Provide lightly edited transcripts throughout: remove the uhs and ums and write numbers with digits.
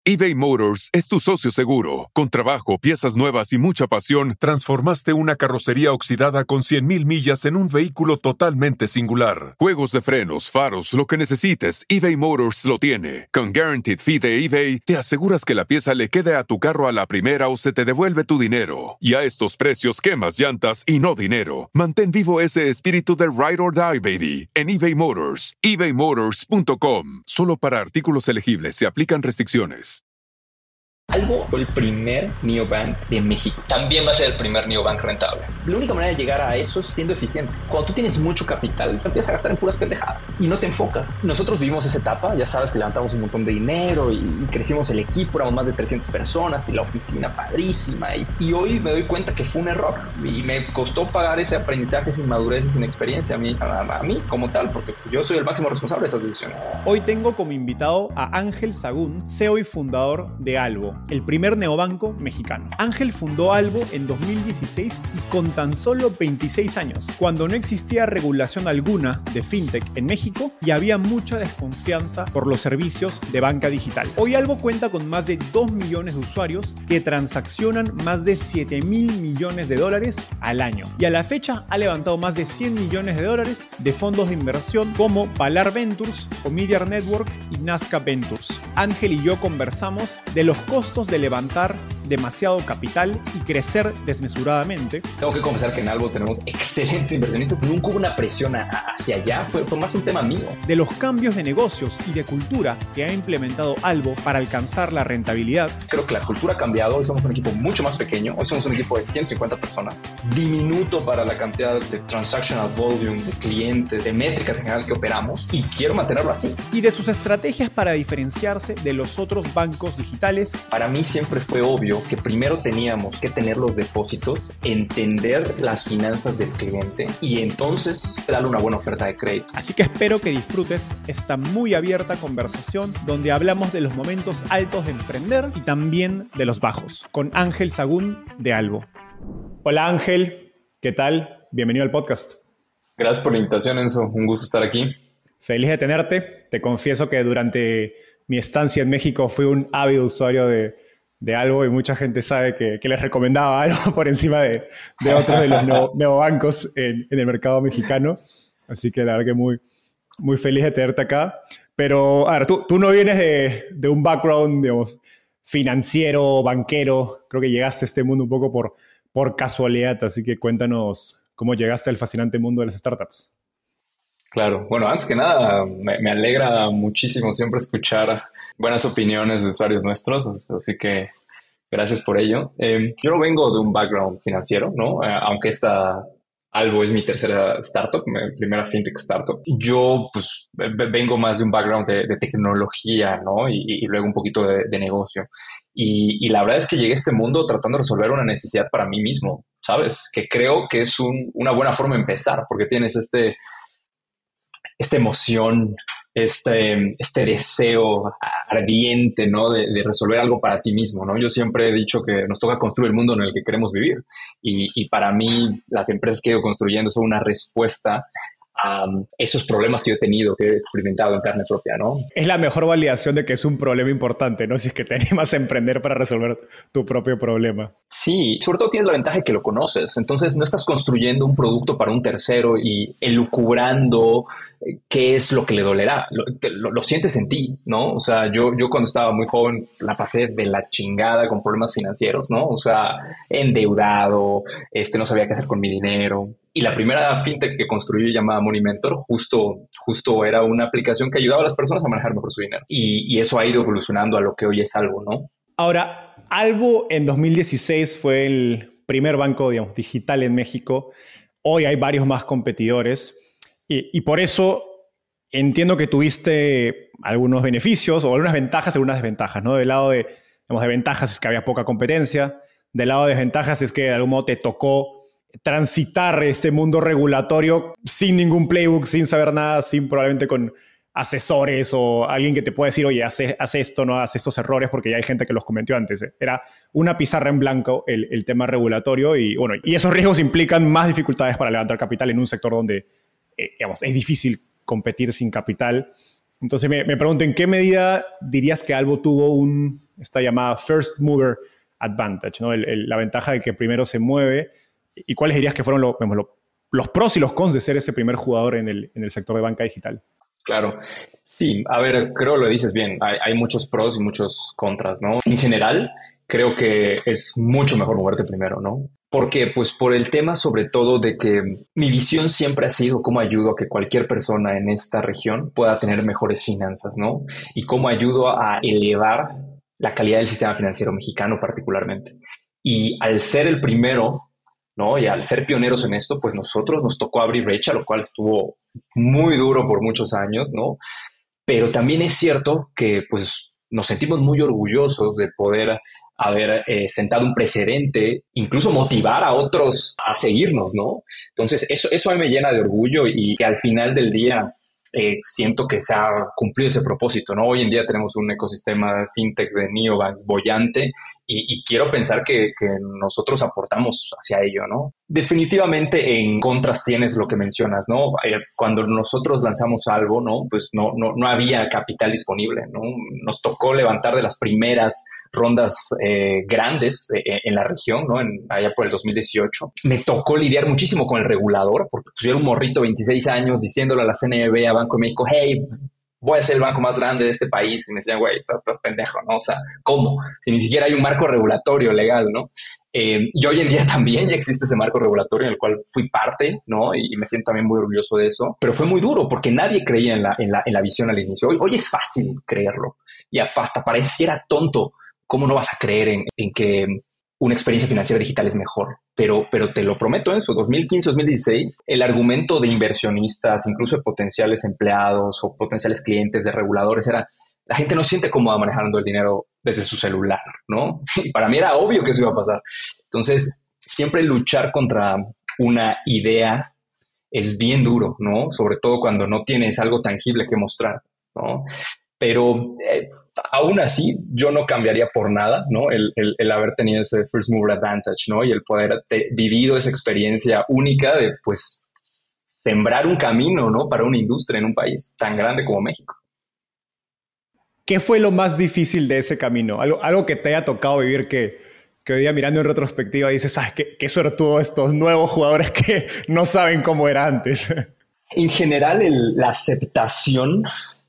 eBay Motors es tu socio seguro. Con trabajo, piezas nuevas y mucha pasión, transformaste una carrocería oxidada con 100,000 millas en un vehículo totalmente singular. Juegos de frenos, faros, lo que necesites, eBay Motors lo tiene. Con Guaranteed Fee de eBay, te aseguras que la pieza le quede a tu carro a la primera o se te devuelve tu dinero. Y a estos precios, quemas llantas y no dinero. Mantén vivo ese espíritu de Ride or Die, baby, en eBay Motors. ebaymotors.com. Solo para artículos elegibles se aplican restricciones. Albo fue el primer neobank de México. También va a ser el primer neobank rentable. La única manera de llegar a eso es siendo eficiente. Cuando tú tienes mucho capital, empiezas a gastar en puras pendejadas y no te enfocas. Nosotros vivimos esa etapa, ya sabes que levantamos un montón de dinero y crecimos el equipo, éramos más de 300 personas y la oficina padrísima. Y hoy me doy cuenta que fue un error y me costó pagar ese aprendizaje sin madurez y sin experiencia a mí como tal, porque yo soy el máximo responsable de esas decisiones. Hoy tengo como invitado a Ángel Sagún, CEO y fundador de Albo, el primer neobanco mexicano. Ángel fundó Albo en 2016 y con tan solo 26 años, cuando no existía regulación alguna de fintech en México y había mucha desconfianza por los servicios de banca digital. Hoy Albo cuenta con más de 2 millones de usuarios que transaccionan más de 7,000 millones de dólares al año. Y a la fecha ha levantado más de 100 millones de dólares de fondos de inversión como Valar Ventures, Omidyar Network y Nazca Ventures. Ángel y yo conversamos de los costos de levantar demasiado capital y crecer desmesuradamente. Tengo que confesar que en Albo tenemos excelentes inversionistas. Nunca hubo una presión hacia allá. Fue más un tema mío. De los cambios de negocios y de cultura que ha implementado Albo para alcanzar la rentabilidad. Creo que la cultura ha cambiado. Hoy somos un equipo mucho más pequeño. Hoy somos un equipo de 150 personas. Diminuto para la cantidad de transactional volume, de clientes, de métricas en general que operamos. Y quiero mantenerlo así. Y de sus estrategias para diferenciarse de los otros bancos digitales. Para mí siempre fue obvio que primero teníamos que tener los depósitos, entender las finanzas del cliente y entonces darle una buena oferta de crédito. Así que espero que disfrutes esta muy abierta conversación donde hablamos de los momentos altos de emprender y también de los bajos, con Ángel Sagún de Albo. Hola Ángel, ¿qué tal? Bienvenido al podcast. Gracias por la invitación, Enzo. Un gusto estar aquí. Feliz de tenerte. Te confieso que durante mi estancia en México fui un ávido usuario de Albo y mucha gente sabe que les recomendaba Albo por encima de otros de los neobancos en el mercado mexicano. Así que la verdad que muy, muy feliz de tenerte acá. Pero, a ver, tú no vienes de un background, digamos, financiero, banquero. Creo que llegaste a este mundo un poco por casualidad. Así que cuéntanos cómo llegaste al fascinante mundo de las startups. Claro. Bueno, antes que nada, me alegra muchísimo siempre escuchar buenas opiniones de usuarios nuestros, así que gracias por ello. Yo no vengo de un background financiero, ¿no? Aunque Albo es mi tercera startup, mi primera fintech startup. Yo, pues, vengo más de un background de tecnología, ¿no? Y luego un poquito de negocio. Y la verdad es que llegué a este mundo tratando de resolver una necesidad para mí mismo, ¿sabes? Que creo que es una buena forma de empezar, porque tienes esta emoción, este deseo ardiente, ¿no? De resolver algo para ti mismo, ¿no? Yo siempre he dicho que nos toca construir el mundo en el que queremos vivir. Y para mí, las empresas que he ido construyendo son una respuesta a esos problemas que yo he tenido, que he experimentado en carne propia, ¿no? Es la mejor validación de que es un problema importante, ¿no? Si es que te animas a emprender para resolver tu propio problema. Sí, sobre todo tienes la ventaja de que lo conoces. Entonces no estás construyendo un producto para un tercero y elucubrando qué es lo que le dolerá. Lo sientes en ti, ¿no? O sea, yo cuando estaba muy joven la pasé de la chingada con problemas financieros, ¿no? O sea, endeudado, no sabía qué hacer con mi dinero. Y la primera fintech que construí llamada Money Mentor justo era una aplicación que ayudaba a las personas a manejar mejor su dinero. Y eso ha ido evolucionando a lo que hoy es Albo, ¿no? Ahora, Albo en 2016 fue el primer banco, digamos, digital en México. Hoy hay varios más competidores y por eso entiendo que tuviste algunos beneficios o algunas ventajas y algunas desventajas, ¿no? Del lado de ventajas es que había poca competencia. Del lado de desventajas es que de algún modo te tocó transitar este mundo regulatorio sin ningún playbook, sin saber nada, sin probablemente con asesores o alguien que te pueda decir, oye, haz esto, no haz estos errores, porque ya hay gente que los cometió antes. Era una pizarra en blanco el tema regulatorio y esos riesgos implican más dificultades para levantar capital en un sector donde, digamos, es difícil competir sin capital. Entonces me pregunto, ¿en qué medida dirías que Albo tuvo esta llamada first mover advantage, ¿no? La ventaja de que primero se mueve? ¿Y cuáles dirías que fueron los pros y los cons de ser ese primer jugador en el sector de banca digital? Claro. Sí, a ver, creo lo dices bien. Hay muchos pros y muchos contras, ¿no? En general, creo que es mucho mejor moverte primero, ¿no? Porque, pues, por el tema sobre todo de que mi visión siempre ha sido cómo ayudo a que cualquier persona en esta región pueda tener mejores finanzas, ¿no? Y cómo ayudo a elevar la calidad del sistema financiero mexicano particularmente. Y al ser el primero, ¿no? Y al ser pioneros en esto, pues nosotros nos tocó abrir brecha, lo cual estuvo muy duro por muchos años, ¿no? Pero también es cierto que pues nos sentimos muy orgullosos de poder haber sentado un precedente, incluso motivar a otros a seguirnos, ¿no? Entonces, eso a mí me llena de orgullo y que al final del día siento que se ha cumplido ese propósito, ¿no? Hoy en día tenemos un ecosistema fintech de neobanks bollante y quiero pensar que nosotros aportamos hacia ello, ¿no? Definitivamente en contras tienes lo que mencionas, ¿no? Cuando nosotros lanzamos algo, ¿no? Pues no había capital disponible, ¿no? Nos tocó levantar de las primeras rondas grandes en la región, ¿no? Allá por el 2018. Me tocó lidiar muchísimo con el regulador, porque pues, yo era un morrito de 26 años diciéndole a la CNBV, a Banco de México, hey, voy a ser el banco más grande de este país. Y me decían, güey, estás pendejo, ¿no? O sea, ¿cómo? Si ni siquiera hay un marco regulatorio legal, ¿no? Y hoy en día también ya existe ese marco regulatorio en el cual fui parte, ¿no? Y me siento también muy orgulloso de eso. Pero fue muy duro porque nadie creía en la visión al inicio. Hoy es fácil creerlo. Y hasta pareciera tonto. ¿Cómo no vas a creer en que una experiencia financiera digital es mejor? Pero te lo prometo, en su 2015, 2016, el argumento de inversionistas, incluso de potenciales empleados o potenciales clientes de reguladores era la gente no siente cómoda manejando el dinero desde su celular, ¿no? Y para mí era obvio que eso iba a pasar. Entonces, siempre luchar contra una idea es bien duro, ¿no? Sobre todo cuando no tienes algo tangible que mostrar, ¿no? Pero aún así, yo no cambiaría por nada, ¿no? El haber tenido ese first mover advantage, ¿no? Y el poder vivido esa experiencia única de, pues, sembrar un camino, ¿no? Para una industria en un país tan grande como México. ¿Qué fue lo más difícil de ese camino? Algo que te haya tocado vivir que hoy día mirando en retrospectiva dices, qué suertudo estos nuevos jugadores que no saben cómo era antes. En general, la aceptación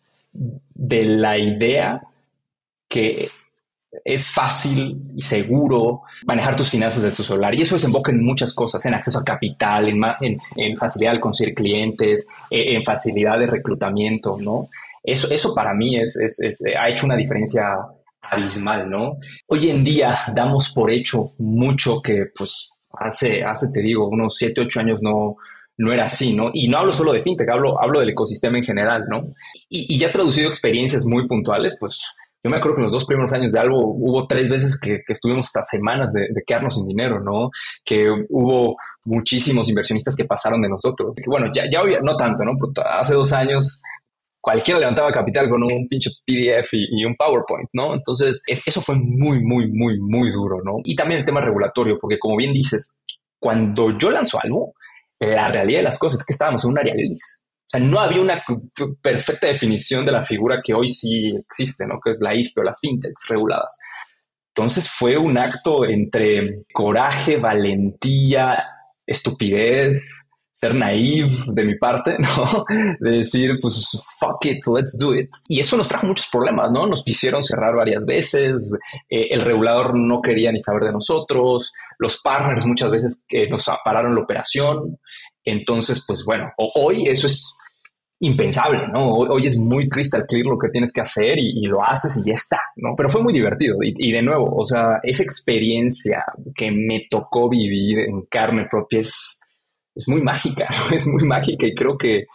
de la idea que es fácil y seguro manejar tus finanzas de tu celular. Y eso desemboca en muchas cosas, en acceso a capital, en facilidad de conseguir clientes, en facilidad de reclutamiento, ¿no? Eso para mí ha hecho una diferencia abismal, ¿no? Hoy en día damos por hecho mucho que, pues, hace te digo, unos 7, 8 años no era así, ¿no? Y no hablo solo de fintech, hablo del ecosistema en general, ¿no? Y ya traducido experiencias muy puntuales, pues yo me acuerdo que en los 2 primeros años de Albo hubo 3 veces que estuvimos hasta semanas de quedarnos sin dinero, ¿no? Que hubo muchísimos inversionistas que pasaron de nosotros. Que bueno, ya hoy no tanto, ¿no? Pero hace 2 años cualquiera levantaba capital con un pinche PDF y un PowerPoint, ¿no? Entonces eso fue muy, muy, muy, muy duro, ¿no? Y también el tema regulatorio, porque como bien dices, cuando yo lanzo algo, la realidad de las cosas es que estábamos en un área gris. O sea, no había una perfecta definición de la figura que hoy sí existe, ¿no? Que es la IFPE o las fintechs reguladas. Entonces fue un acto entre coraje, valentía, estupidez, ser naive de mi parte, ¿no? De decir, pues, fuck it, let's do it. Y eso nos trajo muchos problemas, ¿no? Nos quisieron cerrar varias veces, el regulador no quería ni saber de nosotros, los partners muchas veces nos pararon la operación. Entonces, pues bueno, hoy eso es impensable, ¿no? Hoy es muy crystal clear lo que tienes que hacer y lo haces y ya está, ¿no? Pero fue muy divertido y de nuevo, o sea, esa experiencia que me tocó vivir en carne propia es muy mágica, ¿no? Es muy mágica y creo que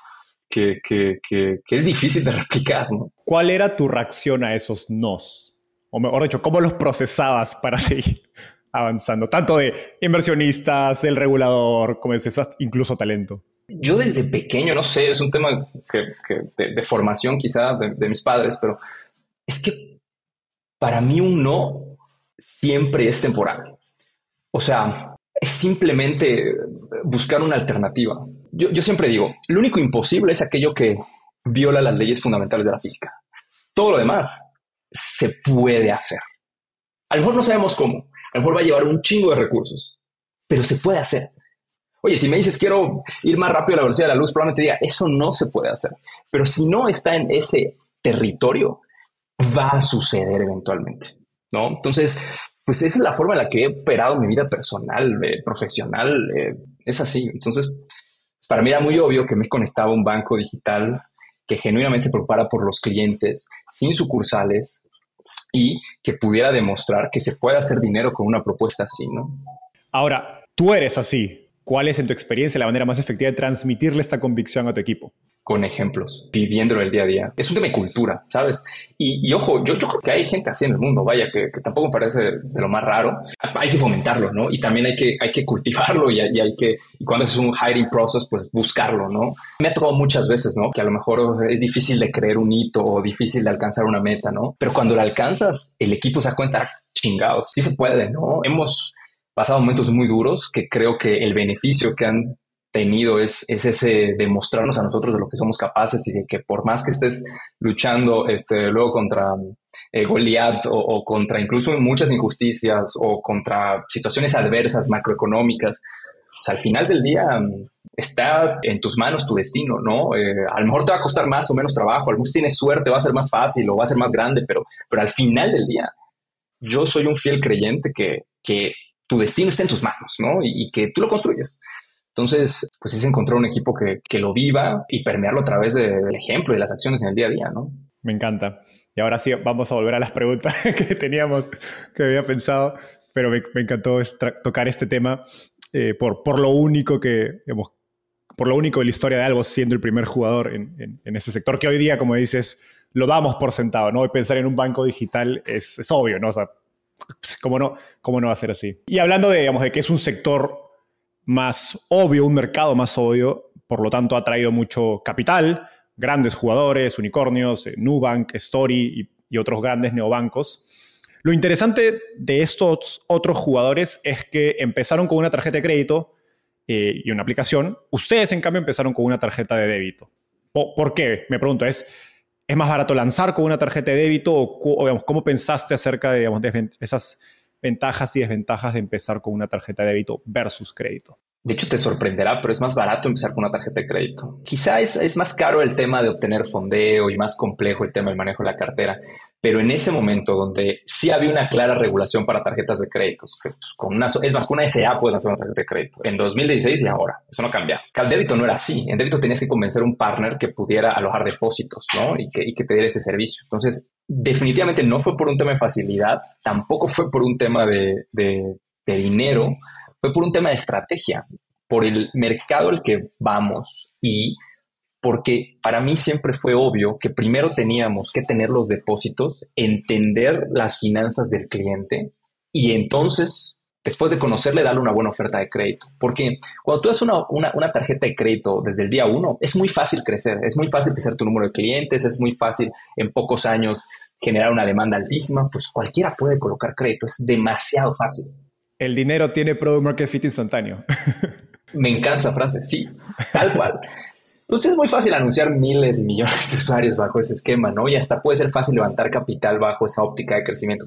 es difícil de replicar, ¿no? ¿Cuál era tu reacción a esos nos? O mejor dicho, ¿cómo los procesabas para seguir avanzando? Tanto de inversionistas, el regulador, como dices, incluso talento. Yo desde pequeño, no sé, es un tema de formación quizá de mis padres, pero es que para mí un no siempre es temporal. O sea, es simplemente buscar una alternativa. Yo siempre digo, lo único imposible es aquello que viola las leyes fundamentales de la física. Todo lo demás se puede hacer. A lo mejor no sabemos cómo, a lo mejor va a llevar un chingo de recursos, pero se puede hacer. Oye, si me dices quiero ir más rápido a la velocidad de la luz, probablemente diga, eso no se puede hacer. Pero si no está en ese territorio, va a suceder eventualmente, ¿no? Entonces, pues esa es la forma en la que he operado mi vida personal, profesional, es así. Entonces, para mí era muy obvio que México necesitaba un banco digital que genuinamente se preocupara por los clientes, sin sucursales, y que pudiera demostrar que se puede hacer dinero con una propuesta así, ¿no? Ahora, tú eres así. ¿Cuál es, en tu experiencia, la manera más efectiva de transmitirle esta convicción a tu equipo? Con ejemplos, viviéndolo el día a día. Es un tema de cultura, ¿sabes? Y ojo, yo creo que hay gente así en el mundo, vaya, que tampoco me parece de lo más raro. Hay que fomentarlo, ¿no? Y también hay que cultivarlo y hay que, y cuando es un hiring process, pues buscarlo, ¿no? Me ha tocado muchas veces, ¿no? Que a lo mejor es difícil de creer un hito o difícil de alcanzar una meta, ¿no? Pero cuando la alcanzas, el equipo se da cuenta, chingados, sí se puede, ¿no? Hemos pasado momentos muy duros que creo que el beneficio que han tenido es ese demostrarnos a nosotros de lo que somos capaces y de que por más que estés luchando luego contra Goliat o contra incluso muchas injusticias o contra situaciones adversas macroeconómicas, o sea, al final del día está en tus manos tu destino, ¿no? A lo mejor te va a costar más o menos trabajo, a lo mejor si tienes suerte va a ser más fácil o va a ser más grande, pero al final del día yo soy un fiel creyente que tu destino está en tus manos, ¿no? Y que tú lo construyes. Entonces, pues es encontrar un equipo que lo viva y permearlo a través del ejemplo y de las acciones en el día a día, ¿no? Me encanta. Y ahora sí, vamos a volver a las preguntas que teníamos, que había pensado, pero me encantó tocar este tema por lo único digamos, por lo único de la historia de Albo siendo el primer jugador en ese sector, que hoy día, como dices, lo damos por sentado, ¿no? Hoy pensar en un banco digital es obvio, ¿no? O sea, ¿cómo no va a ser así? Y hablando de que es un sector más obvio, un mercado más obvio, por lo tanto ha traído mucho capital, grandes jugadores, unicornios, Nubank, Story y otros grandes neobancos. Lo interesante de estos otros jugadores es que empezaron con una tarjeta de crédito y una aplicación. Ustedes, en cambio, empezaron con una tarjeta de débito. ¿Por qué? Me pregunto, ¿es más barato lanzar con una tarjeta de débito o digamos, cómo pensaste acerca de esas ventajas y desventajas de empezar con una tarjeta de débito versus crédito? De hecho, te sorprenderá, pero es más barato empezar con una tarjeta de crédito. Quizá es más caro el tema de obtener fondeo y más complejo el tema del manejo de la cartera. Pero en ese momento donde sí había una clara regulación para tarjetas de crédito, que, pues, es más, con una SA puedes lanzar una tarjeta de crédito. En 2016 y ahora, eso no cambia. El débito no era así. En débito tenías que convencer a un partner que pudiera alojar depósitos, ¿no? Y que te diera ese servicio. Entonces, definitivamente no fue por un tema de facilidad, tampoco fue por un tema de dinero, fue por un tema de estrategia, por el mercado al que vamos y porque para mí siempre fue obvio que primero teníamos que tener los depósitos, entender las finanzas del cliente y entonces, después de conocerle, darle una buena oferta de crédito. Porque cuando tú das una tarjeta de crédito desde el día 1, es muy fácil crecer, es muy fácil crecer tu número de clientes, es muy fácil en pocos años generar una demanda altísima, pues cualquiera puede colocar crédito, es demasiado fácil. El dinero tiene product market fit instantáneo. Me encanta esa frase, sí, tal cual. Entonces es muy fácil anunciar miles y millones de usuarios bajo ese esquema, ¿no? Y hasta puede ser fácil levantar capital bajo esa óptica de crecimiento.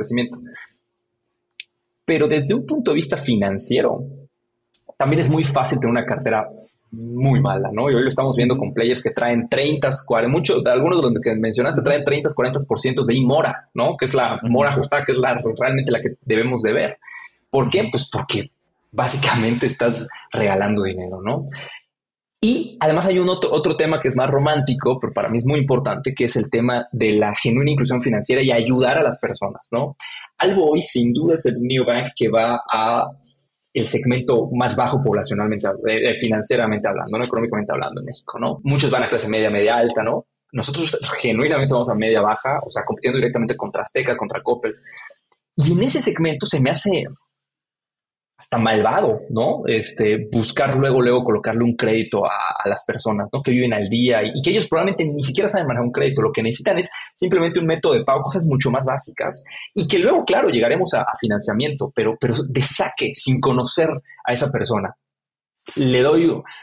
Pero desde un punto de vista financiero, también es muy fácil tener una cartera muy mala, ¿no? Y hoy lo estamos viendo con players que traen 30, 40, algunos de los que mencionaste traen 30, 40% de IMORA, ¿no? Que es la mora ajustada, que es realmente la que debemos de ver. ¿Por qué? Pues porque básicamente estás regalando dinero, ¿no? Y además hay un otro tema que es más romántico, pero para mí es muy importante, que es el tema de la genuina inclusión financiera y ayudar a las personas, ¿no? Albo hoy sin duda es el neobank que va a el segmento más bajo poblacionalmente, financieramente hablando, no económicamente hablando en México, ¿no? Muchos van a clase media, media alta, ¿no? Nosotros genuinamente vamos a media baja, o sea, compitiendo directamente contra Azteca, contra Coppel. Y en ese segmento se me hace hasta malvado, ¿no? Buscar luego colocarle un crédito a las personas, ¿no? Que viven al día y que ellos probablemente ni siquiera saben manejar un crédito. Lo que necesitan es simplemente un método de pago, cosas mucho más básicas y que luego, claro, llegaremos a financiamiento, pero de saque, sin conocer a esa persona. Le doy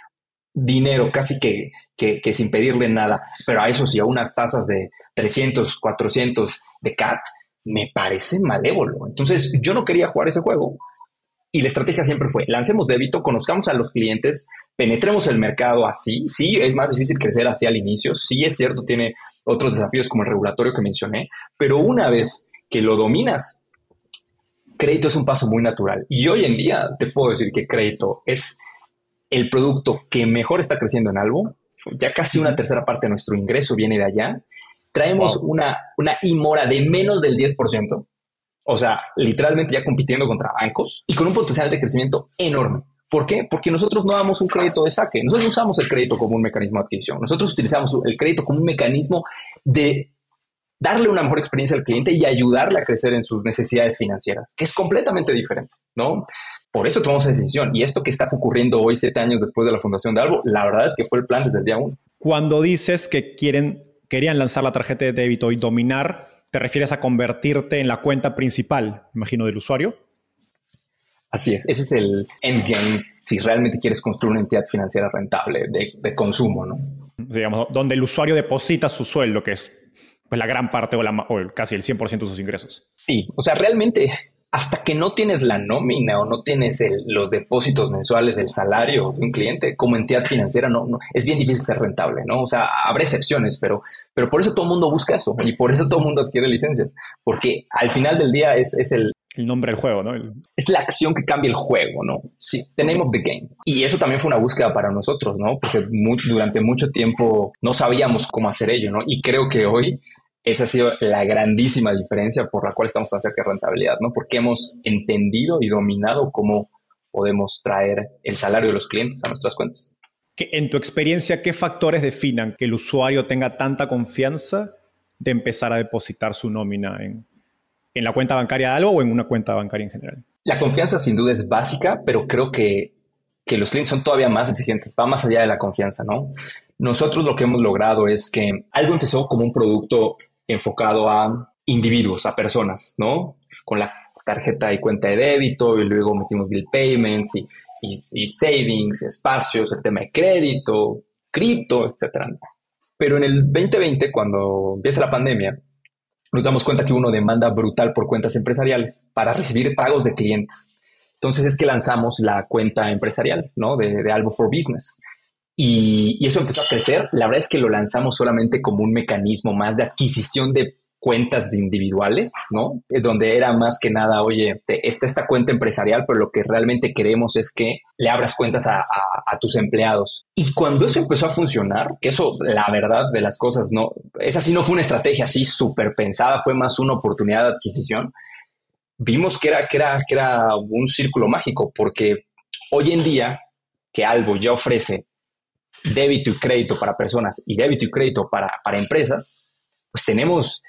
dinero casi que sin pedirle nada, pero a eso sí, a unas tasas de 300, 400 de CAT, me parece malévolo. Entonces, yo no quería jugar ese juego. Y la estrategia siempre fue, lancemos débito, conozcamos a los clientes, penetremos el mercado así. Sí, es más difícil crecer así al inicio. Sí, es cierto, tiene otros desafíos como el regulatorio que mencioné. Pero una vez que lo dominas, crédito es un paso muy natural. Y hoy en día te puedo decir que crédito es el producto que mejor está creciendo en Albo. Ya casi una tercera parte de nuestro ingreso viene de allá. Traemos una IMORA de menos del 10%. O sea, literalmente ya compitiendo contra bancos y con un potencial de crecimiento enorme. ¿Por qué? Porque nosotros no damos un crédito de saque. Nosotros no usamos el crédito como un mecanismo de adquisición. Nosotros utilizamos el crédito como un mecanismo de darle una mejor experiencia al cliente y ayudarle a crecer en sus necesidades financieras, que es completamente diferente, ¿no? Por eso tomamos esa decisión. Y esto que está ocurriendo hoy, 7 años después de la fundación de Albo, la verdad es que fue el plan desde el día 1. Cuando dices que querían lanzar la tarjeta de débito y dominar, ¿te refieres a convertirte en la cuenta principal, imagino, del usuario? Así es. Ese es el endgame si realmente quieres construir una entidad financiera rentable de consumo, ¿no? Digamos, donde el usuario deposita su sueldo, que es pues, la gran parte o casi el 100% de sus ingresos. Sí, o sea, realmente hasta que no tienes la nómina o no tienes los depósitos mensuales del salario de un cliente como entidad financiera, no, es bien difícil ser rentable, ¿no? O sea, habrá excepciones, pero por eso todo el mundo busca eso y por eso todo el mundo adquiere licencias, porque al final del día es el nombre del juego, ¿no? Es la acción que cambia el juego, ¿no? Sí, the name of the game. Y eso también fue una búsqueda para nosotros, ¿no? Porque durante mucho tiempo no sabíamos cómo hacer ello, ¿no? Y creo que hoy esa ha sido la grandísima diferencia por la cual estamos tan cerca de rentabilidad, ¿no? Porque hemos entendido y dominado cómo podemos traer el salario de los clientes a nuestras cuentas. En tu experiencia, ¿qué factores definan que el usuario tenga tanta confianza de empezar a depositar su nómina en la cuenta bancaria de Albo o en una cuenta bancaria en general? La confianza sin duda es básica, pero creo que los clientes son todavía más exigentes, va más allá de la confianza, ¿no? Nosotros lo que hemos logrado es que Albo empezó como un producto enfocado a individuos, a personas, ¿no? Con la tarjeta y cuenta de débito y luego metimos bill payments y savings, espacios, el tema de crédito, cripto, etcétera. Pero en el 2020, cuando empieza la pandemia, nos damos cuenta que hubo una demanda brutal por cuentas empresariales para recibir pagos de clientes. Entonces es que lanzamos la cuenta empresarial, ¿no? de Albo for Business. Y eso empezó a crecer. La verdad es que lo lanzamos solamente como un mecanismo más de adquisición de cuentas individuales, ¿no? Donde era más que nada, oye, está esta cuenta empresarial, pero lo que realmente queremos es que le abras cuentas a tus empleados. Y cuando eso empezó a funcionar, que eso, la verdad de las cosas, no, esa sí no fue una estrategia así súper pensada, fue más una oportunidad de adquisición, vimos que era un círculo mágico, porque hoy en día que Albo ya ofrece débito y crédito para personas y débito y crédito para empresas, pues tenemos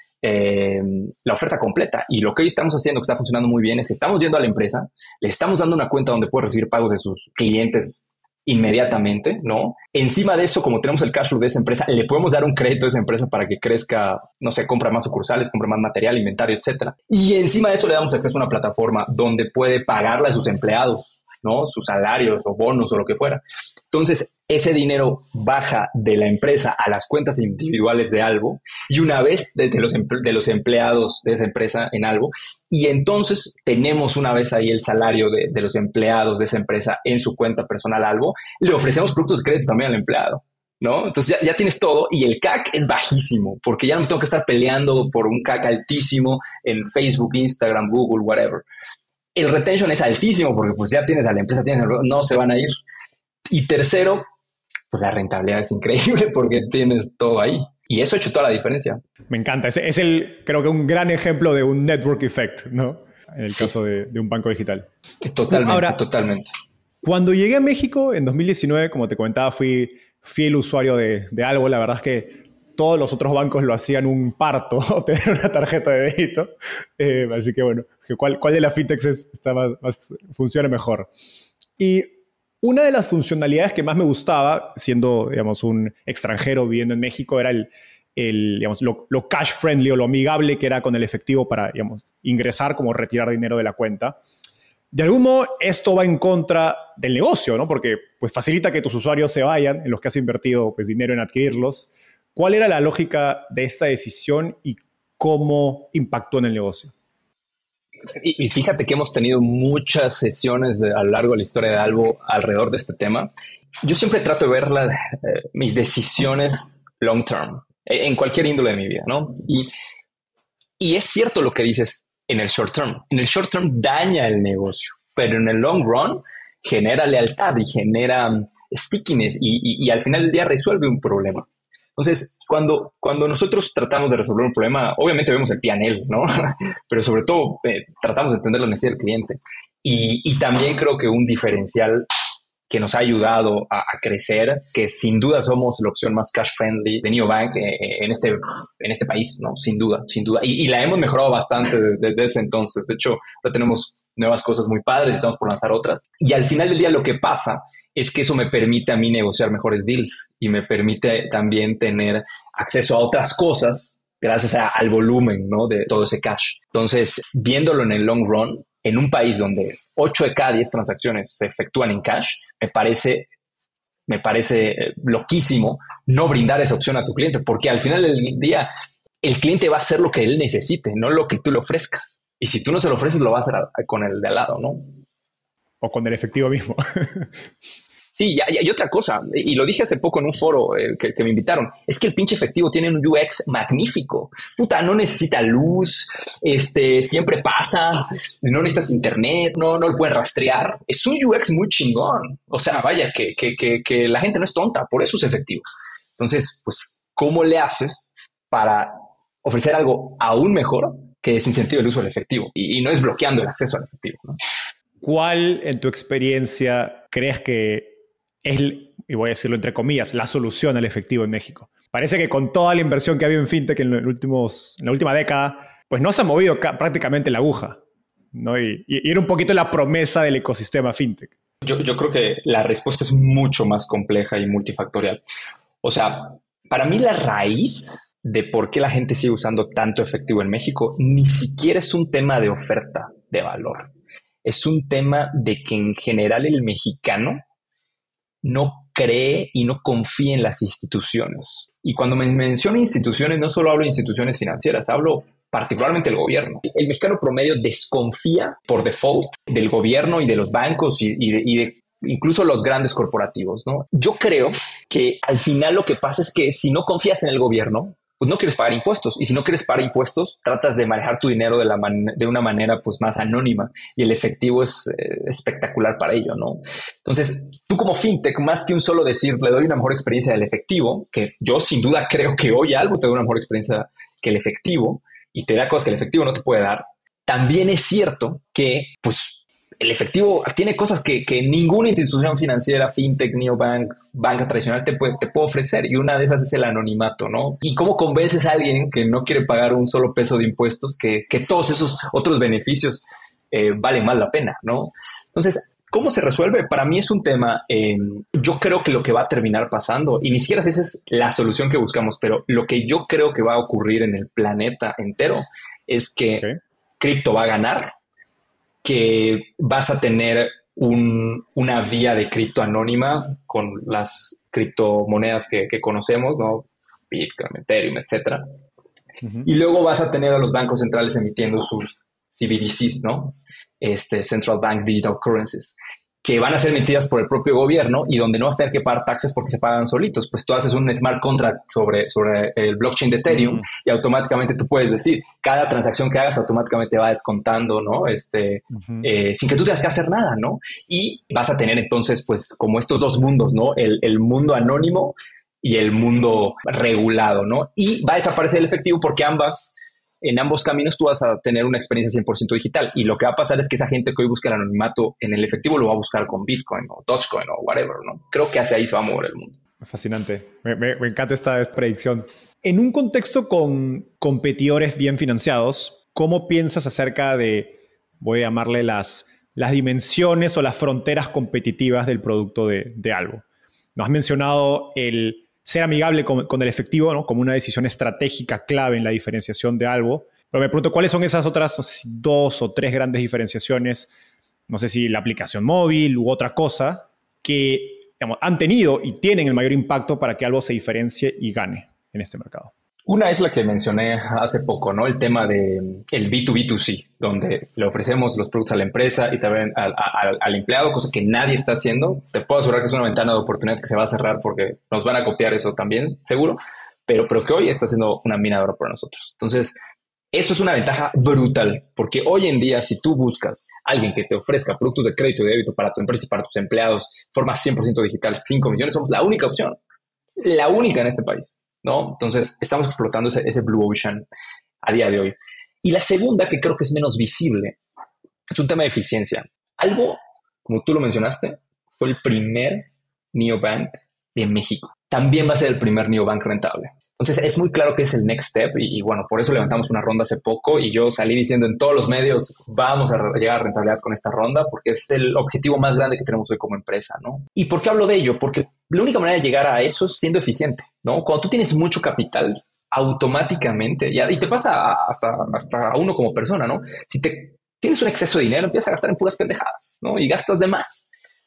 la oferta completa. Y lo que hoy estamos haciendo, que está funcionando muy bien, es que estamos yendo a la empresa, le estamos dando una cuenta donde puede recibir pagos de sus clientes inmediatamente, ¿no? Encima de eso, como tenemos el cash flow de esa empresa, le podemos dar un crédito a esa empresa para que crezca, no sé, compra más sucursales, compra más material, inventario, etcétera. Y encima de eso le damos acceso a una plataforma donde puede pagarle a sus empleados, ¿no? Sus salarios o bonos o lo que fuera. Entonces, ese dinero baja de la empresa a las cuentas individuales de Albo y una vez de los empleados de esa empresa en Albo, y entonces tenemos una vez ahí el salario de los empleados de esa empresa en su cuenta personal Albo, le ofrecemos productos de crédito también al empleado, ¿no? Entonces ya tienes todo y el CAC es bajísimo porque ya no tengo que estar peleando por un CAC altísimo en Facebook, Instagram, Google, whatever. El retention es altísimo porque pues ya tienes a la empresa, no se van a ir. Y tercero, pues la rentabilidad es increíble porque tienes todo ahí. Y eso ha hecho toda la diferencia. Me encanta. Es creo que un gran ejemplo de un network effect, ¿no? En el caso de un banco digital. Totalmente, ahora, totalmente. Cuando llegué a México en 2019, como te comentaba, fui fiel usuario de Albo. La verdad es que todos los otros bancos lo hacían un parto, obtener una tarjeta de débito. Así que bueno, ¿cuál de las fintechs funciona mejor? Y una de las funcionalidades que más me gustaba, siendo, digamos, un extranjero viviendo en México, era digamos, lo cash friendly o lo amigable que era con el efectivo para, digamos, ingresar como retirar dinero de la cuenta. De algún modo, esto va en contra del negocio, ¿no? Porque pues, facilita que tus usuarios se vayan, en los que has invertido pues, dinero en adquirirlos. ¿Cuál era la lógica de esta decisión y cómo impactó en el negocio? Y fíjate que hemos tenido muchas sesiones a lo largo de la historia de Albo alrededor de este tema. Yo siempre trato de ver mis decisiones long term, en cualquier índole de mi vida, ¿no? Y es cierto lo que dices en el short term. En el short term daña el negocio, pero en el long run genera lealtad y genera stickiness y al final del día resuelve un problema. Entonces, cuando nosotros tratamos de resolver un problema, obviamente vemos el P&L, ¿no? Pero sobre todo tratamos de entender la necesidad del cliente. Y también creo que un diferencial que nos ha ayudado a crecer, que sin duda somos la opción más cash friendly de Neobank en este país, ¿no? Sin duda, sin duda. Y la hemos mejorado bastante desde ese entonces. De hecho, ya tenemos nuevas cosas muy padres, estamos por lanzar otras. Y al final del día lo que pasa es que eso me permite a mí negociar mejores deals y me permite también tener acceso a otras cosas gracias al volumen, ¿no? De todo ese cash. Entonces, viéndolo en el long run, en un país donde 8 de cada 10 transacciones se efectúan en cash, me parece loquísimo no brindar esa opción a tu cliente, porque al final del día el cliente va a hacer lo que él necesite, no lo que tú le ofrezcas. Y si tú no se lo ofreces, lo va a hacer con el de al lado, ¿no? O con el efectivo mismo. Sí, y otra cosa, y lo dije hace poco en un foro que me invitaron, es que el pinche efectivo tiene un UX magnífico. Puta, no necesita luz, siempre pasa, no necesitas internet, no lo pueden rastrear. Es un UX muy chingón. O sea, vaya, que la gente no es tonta, por eso es efectivo. Entonces, pues, ¿cómo le haces para ofrecer algo aún mejor que desincentivo el uso del efectivo? Y no es bloqueando el acceso al efectivo, ¿no? ¿Cuál, en tu experiencia, crees que es, y voy a decirlo entre comillas, la solución al efectivo en México? Parece que con toda la inversión que ha habido en fintech en la última década, pues no se ha movido prácticamente la aguja, ¿no? Y era un poquito la promesa del ecosistema fintech. Yo creo que la respuesta es mucho más compleja y multifactorial. O sea, para mí la raíz de por qué la gente sigue usando tanto efectivo en México ni siquiera es un tema de oferta de valor. Es un tema de que en general el mexicano no cree y no confía en las instituciones. Y cuando me menciono instituciones, no solo hablo de instituciones financieras, hablo particularmente del gobierno. El mexicano promedio desconfía por default del gobierno y de los bancos y de incluso los grandes corporativos, ¿no? Yo creo que al final lo que pasa es que si no confías en el gobierno, pues no quieres pagar impuestos. Y si no quieres pagar impuestos, tratas de manejar tu dinero de una manera pues más anónima. Y el efectivo es espectacular para ello, ¿no? Entonces, tú como fintech, más que un solo decir, le doy una mejor experiencia del efectivo, que yo sin duda creo que hoy algo te da una mejor experiencia que el efectivo y te da cosas que el efectivo no te puede dar, también es cierto que pues el efectivo tiene cosas que ninguna institución financiera, fintech, neobank, banca tradicional te puede ofrecer. Y una de esas es el anonimato, ¿no? ¿Y cómo convences a alguien que no quiere pagar un solo peso de impuestos que todos esos otros beneficios valen más la pena, ¿no? Entonces, ¿cómo se resuelve? Para mí es un tema, yo creo que lo que va a terminar pasando, y ni siquiera esa es la solución que buscamos, pero lo que yo creo que va a ocurrir en el planeta entero es que cripto va a ganar, que vas a tener una vía de cripto anónima con las criptomonedas que conocemos, ¿no? Bitcoin, Ethereum, etcétera. Uh-huh. Y luego vas a tener a los bancos centrales emitiendo sus CBDCs, ¿no? Central Bank Digital Currencies, que van a ser emitidas por el propio gobierno y donde no vas a tener que pagar taxes porque se pagan solitos. Pues tú haces un smart contract sobre el blockchain de Ethereum y automáticamente tú puedes decir, cada transacción que hagas automáticamente va descontando, ¿no? Sin que tú tengas que hacer nada, ¿no? Y vas a tener entonces, pues, como estos dos mundos, ¿no? El mundo anónimo y el mundo regulado, ¿no? Y va a desaparecer el efectivo porque en ambos caminos tú vas a tener una experiencia 100% digital. Y lo que va a pasar es que esa gente que hoy busca el anonimato en el efectivo lo va a buscar con Bitcoin o Dogecoin o whatever, ¿no? Creo que hacia ahí se va a mover el mundo. Fascinante. Me encanta esta predicción. En un contexto con competidores bien financiados, ¿cómo piensas acerca de, voy a llamarle las dimensiones o las fronteras competitivas del producto de Albo? Nos has mencionado el ser amigable con el efectivo, ¿no? Como una decisión estratégica clave en la diferenciación de Albo. Pero me pregunto, ¿cuáles son esas otras, no sé si 2 o 3 grandes diferenciaciones no sé si la aplicación móvil u otra cosa, que digamos, han tenido y tienen el mayor impacto para que algo se diferencie y gane en este mercado? Una es la que mencioné hace poco, ¿no? El tema de el B2B2C, donde le ofrecemos los productos a la empresa y también al empleado, cosa que nadie está haciendo. Te puedo asegurar que es una ventana de oportunidad que se va a cerrar porque nos van a copiar eso también, seguro, pero que hoy está siendo una mina de oro para nosotros. Entonces, eso es una ventaja brutal, porque hoy en día, si tú buscas a alguien que te ofrezca productos de crédito y débito para tu empresa y para tus empleados, forma 100% digital, sin comisiones, somos la única opción, la única en este país, ¿no? Entonces, estamos explotando ese Blue Ocean a día de hoy. Y la segunda, que creo que es menos visible, es un tema de eficiencia. Algo, como tú lo mencionaste, fue el primer neobank de México. También va a ser el primer neobank rentable. Entonces, es muy claro que es el next step y bueno, por eso levantamos una ronda hace poco y yo salí diciendo en todos los medios, vamos a llegar a rentabilidad con esta ronda porque es el objetivo más grande que tenemos hoy como empresa, ¿no? ¿Y por qué hablo de ello? Porque la única manera de llegar a eso es siendo eficiente, ¿no? Cuando tú tienes mucho capital, automáticamente, y te pasa hasta a uno como persona, ¿no? Si tienes un exceso de dinero, empiezas a gastar en puras pendejadas, ¿no? Y gastas de más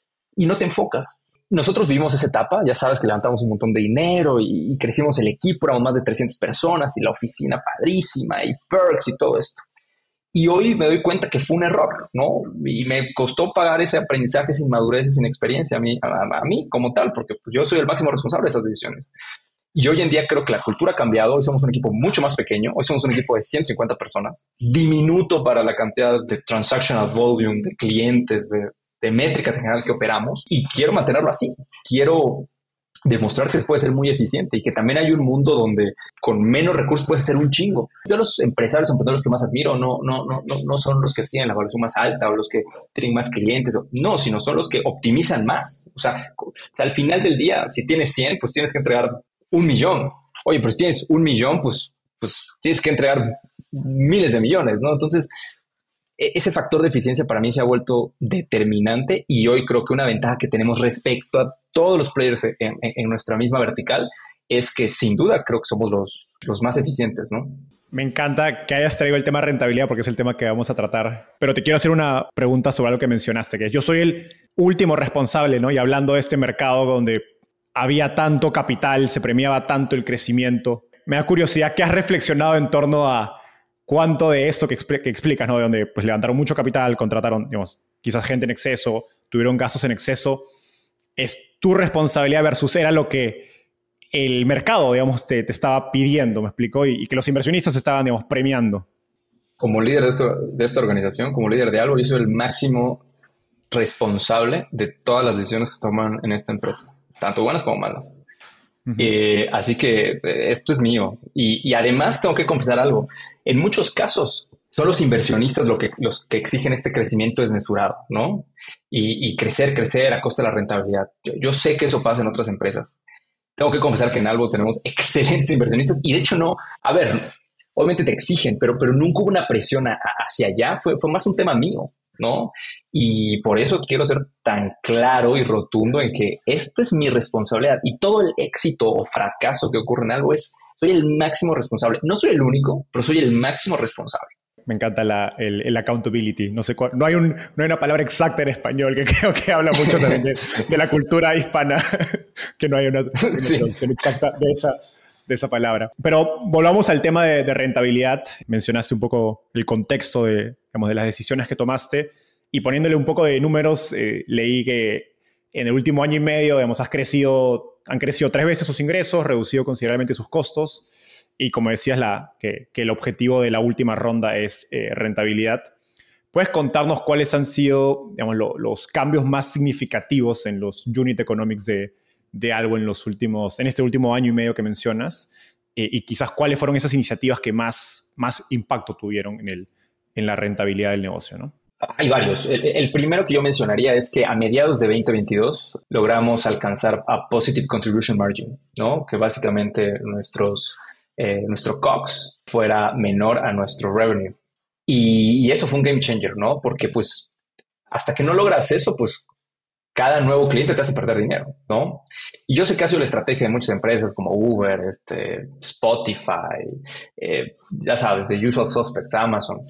y no te enfocas. Nosotros vivimos esa etapa, ya sabes que levantamos un montón de dinero y crecimos el equipo, éramos más de 300 personas y la oficina padrísima y perks y todo esto. Y hoy me doy cuenta que fue un error, ¿no? Y me costó pagar ese aprendizaje sin madurez y sin experiencia a mí como tal, porque pues, yo soy el máximo responsable de esas decisiones. Y hoy en día creo que la cultura ha cambiado, hoy somos un equipo mucho más pequeño, hoy somos un equipo de 150 personas, diminuto para la cantidad de transactional volume, de clientes, de métricas en general que operamos y quiero mantenerlo así. Quiero demostrar que se puede ser muy eficiente y que también hay un mundo donde con menos recursos puedes hacer un chingo. Yo los empresarios, emprendedores que más admiro no son los que tienen la evaluación más alta o los que tienen más clientes, no, sino son los que optimizan más. O sea, al final del día, si tienes 100, pues tienes que entregar 1,000,000. Oye, pero si tienes 1,000,000, pues tienes que entregar miles de millones, ¿no? Entonces, ese factor de eficiencia para mí se ha vuelto determinante y hoy creo que una ventaja que tenemos respecto a todos los players en nuestra misma vertical es que sin duda creo que somos los más eficientes, ¿no? Me encanta que hayas traído el tema rentabilidad porque es el tema que vamos a tratar. Pero te quiero hacer una pregunta sobre algo que mencionaste, que es yo soy el último responsable, ¿no? Y hablando de este mercado donde había tanto capital, se premiaba tanto el crecimiento, me da curiosidad, ¿qué has reflexionado en torno a cuánto de esto que explicas, ¿no? De donde pues, levantaron mucho capital, contrataron, digamos, quizás gente en exceso, tuvieron gastos en exceso, es tu responsabilidad versus era lo que el mercado, digamos, te estaba pidiendo, ¿me explico? Y que los inversionistas estaban, digamos, premiando. Como líder de esta organización, como líder de algo, yo soy el máximo responsable de todas las decisiones que se toman en esta empresa, tanto buenas como malas. Así que esto es mío. Y además tengo que confesar algo. En muchos casos son los inversionistas los que exigen este crecimiento desmesurado, ¿no? Y crecer a costa de la rentabilidad. Yo sé que eso pasa en otras empresas. Tengo que confesar que en Albo tenemos excelentes inversionistas y de hecho no, a ver, obviamente te exigen, pero nunca hubo una presión hacia allá. Fue más un tema mío, ¿no? Y por eso quiero ser tan claro y rotundo en que esto es mi responsabilidad y todo el éxito o fracaso que ocurre en algo soy el máximo responsable. No soy el único, pero soy el máximo responsable. Me encanta el accountability. No sé no hay una palabra exacta en español que creo que habla mucho también de la cultura hispana, que no hay una traducción exacta de esa palabra. Pero volvamos al tema de rentabilidad. Mencionaste un poco el contexto de las decisiones que tomaste y poniéndole un poco de números, leí que en el último año y medio, han crecido 3 veces sus ingresos, reducido considerablemente sus costos y como decías, que el objetivo de la última ronda es rentabilidad. ¿Puedes contarnos cuáles han sido los cambios más significativos en los unit economics de Albo en este último año y medio que mencionas? Y quizás cuáles fueron esas iniciativas que más impacto tuvieron en la rentabilidad del negocio, ¿no? Hay varios. El primero que yo mencionaría es que a mediados de 2022 logramos alcanzar a Positive Contribution Margin, ¿no? Que básicamente nuestro COGS fuera menor a nuestro revenue. Y eso fue un game changer, ¿no? Porque pues hasta que no logras eso, pues cada nuevo cliente te hace perder dinero, ¿no? Y yo sé que ha sido la estrategia de muchas empresas como Uber, Spotify, ya sabes, The Usual Suspects, Amazon.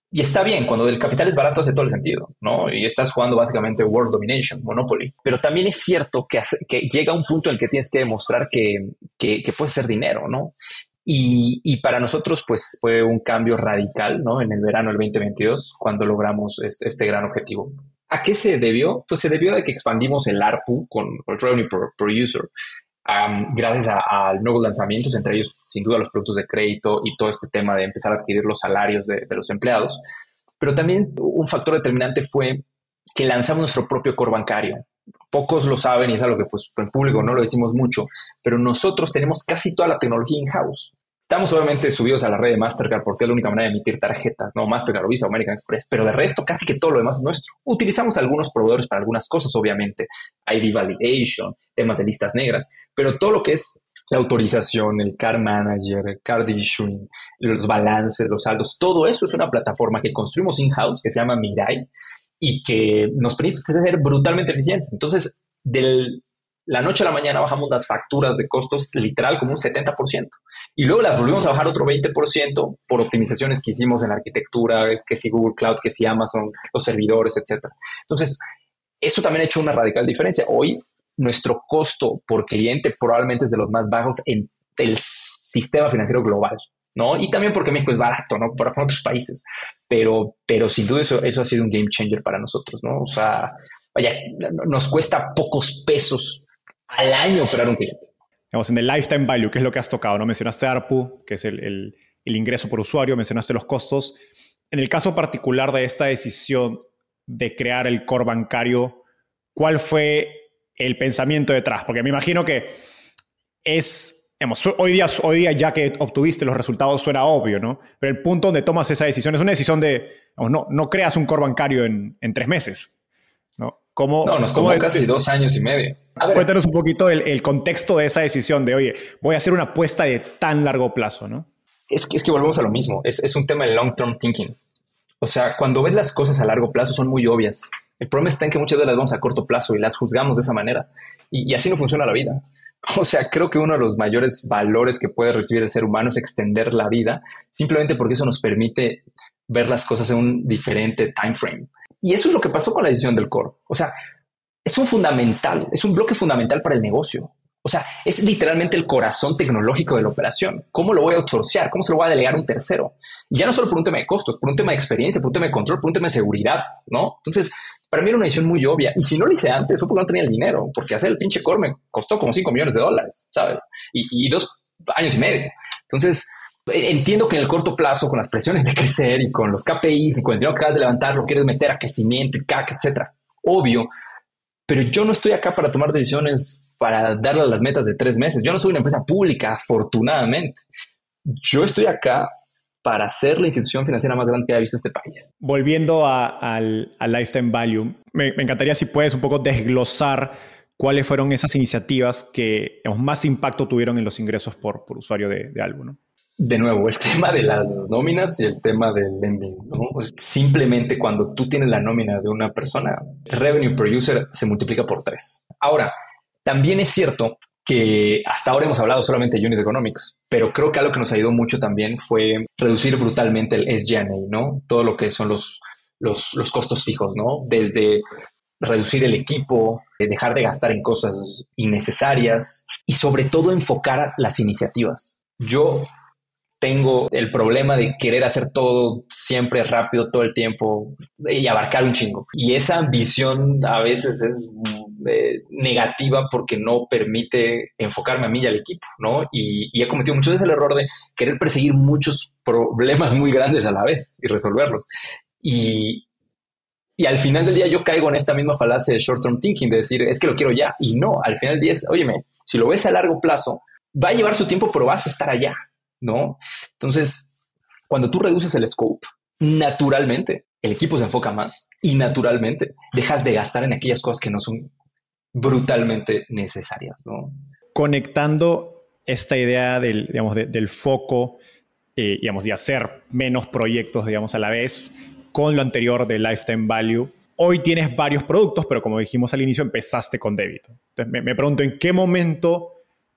Y está bien, cuando el capital es barato hace todo el sentido, ¿no? Y estás jugando básicamente World Domination, Monopoly. Pero también es cierto que llega un punto en el que tienes que demostrar que puedes hacer dinero, ¿no? Y para nosotros, pues, fue un cambio radical, ¿no? En el verano del 2022, cuando logramos este gran objetivo. ¿A qué se debió? Pues se debió a que expandimos el ARPU con el Revenue per User. Gracias a nuevos lanzamientos, entre ellos sin duda los productos de crédito y todo este tema de empezar a adquirir los salarios de los empleados. Pero también un factor determinante fue que lanzamos nuestro propio core bancario. Pocos lo saben y es algo que pues en público no lo decimos mucho, pero nosotros tenemos casi toda la tecnología in-house. Estamos obviamente subidos a la red de Mastercard porque es la única manera de emitir tarjetas, ¿no? Mastercard, Visa, American Express, pero de resto casi que todo lo demás es nuestro. Utilizamos algunos proveedores para algunas cosas, obviamente, ID validation, temas de listas negras, pero todo lo que es la autorización, el card manager, el card issuing, los balances, los saldos, todo eso es una plataforma que construimos in-house que se llama Mirai y que nos permite ser brutalmente eficientes. Entonces, la noche a la mañana bajamos las facturas de costos literal como un 70%. Y luego las volvimos a bajar otro 20% por optimizaciones que hicimos en la arquitectura, que si Google Cloud, que si Amazon, los servidores, etc. Entonces, eso también ha hecho una radical diferencia. Hoy, nuestro costo por cliente probablemente es de los más bajos en el sistema financiero global, ¿no? Y también porque México es barato, ¿no? Para otros países. Pero sin duda eso ha sido un game changer para nosotros, ¿no? O sea, vaya, nos cuesta pocos pesos al año operar un cliente. Digamos, en el lifetime value, que es lo que has tocado, ¿no? Mencionaste ARPU, que es el ingreso por usuario, mencionaste los costos. En el caso particular de esta decisión de crear el core bancario, ¿cuál fue el pensamiento detrás? Porque me imagino que digamos, hoy día ya que obtuviste los resultados suena obvio, ¿no? Pero el punto donde tomas esa decisión es una decisión de, digamos, no creas un core bancario en 3 meses, ¿no? Nos tomó casi 2 años y medio. Cuéntanos un poquito el contexto de esa decisión de, oye, voy a hacer una apuesta de tan largo plazo, ¿no? Es que volvemos a lo mismo. Es un tema de long-term thinking. O sea, cuando ves las cosas a largo plazo son muy obvias. El problema está en que muchas veces las vemos a corto plazo y las juzgamos de esa manera. Y así no funciona la vida. O sea, creo que uno de los mayores valores que puede recibir el ser humano es extender la vida, simplemente porque eso nos permite ver las cosas en un diferente time frame. Y eso es lo que pasó con la decisión del core. O sea, es un bloque fundamental para el negocio. O sea, es literalmente el corazón tecnológico de la operación. ¿Cómo lo voy a outsourcear? ¿Cómo se lo voy a delegar a un tercero? Y ya no solo por un tema de costos, por un tema de experiencia, por un tema de control, por un tema de seguridad, ¿no? Entonces, para mí era una decisión muy obvia. Y si no lo hice antes, fue porque no tenía el dinero, porque hacer el pinche core me costó como $5 millones, ¿sabes? Y 2 años y medio. Entonces, entiendo que en el corto plazo, con las presiones de crecer y con los KPIs y con el dinero que acabas de levantar, lo quieres meter a crecimiento y CAC, etcétera. Obvio. Pero yo no estoy acá para tomar decisiones para darle a las metas de 3 meses. Yo no soy una empresa pública, afortunadamente. Yo estoy acá para ser la institución financiera más grande que haya visto este país. Volviendo al lifetime value, me encantaría si puedes un poco desglosar cuáles fueron esas iniciativas que, digamos, más impacto tuvieron en los ingresos por usuario de Albo, ¿no? De nuevo, el tema de las nóminas y el tema del lending, ¿no? Pues simplemente cuando tú tienes la nómina de una persona, el revenue per user se multiplica por 3. Ahora, también es cierto que hasta ahora hemos hablado solamente de unit economics, pero creo que algo que nos ayudó mucho también fue reducir brutalmente el SG&A, ¿no? Todo lo que son los costos fijos, ¿no? Desde reducir el equipo, dejar de gastar en cosas innecesarias y sobre todo enfocar las iniciativas. Yo tengo el problema de querer hacer todo siempre rápido, todo el tiempo y abarcar un chingo. Y esa ambición a veces es negativa porque no permite enfocarme a mí y al equipo, ¿no? Y he cometido muchas veces el error de querer perseguir muchos problemas muy grandes a la vez y resolverlos. Y al final del día yo caigo en esta misma falacia de short-term thinking, de decir, es que lo quiero ya. Y no, al final del día es, óyeme, si lo ves a largo plazo, va a llevar su tiempo, pero vas a estar allá, ¿no? Entonces, cuando tú reduces el scope, naturalmente el equipo se enfoca más y naturalmente dejas de gastar en aquellas cosas que no son brutalmente necesarias, ¿no? Conectando esta idea del foco, digamos, de hacer menos proyectos, digamos, a la vez, con lo anterior de lifetime value. Hoy tienes varios productos, pero como dijimos al inicio, empezaste con débito. Entonces, me pregunto en qué momento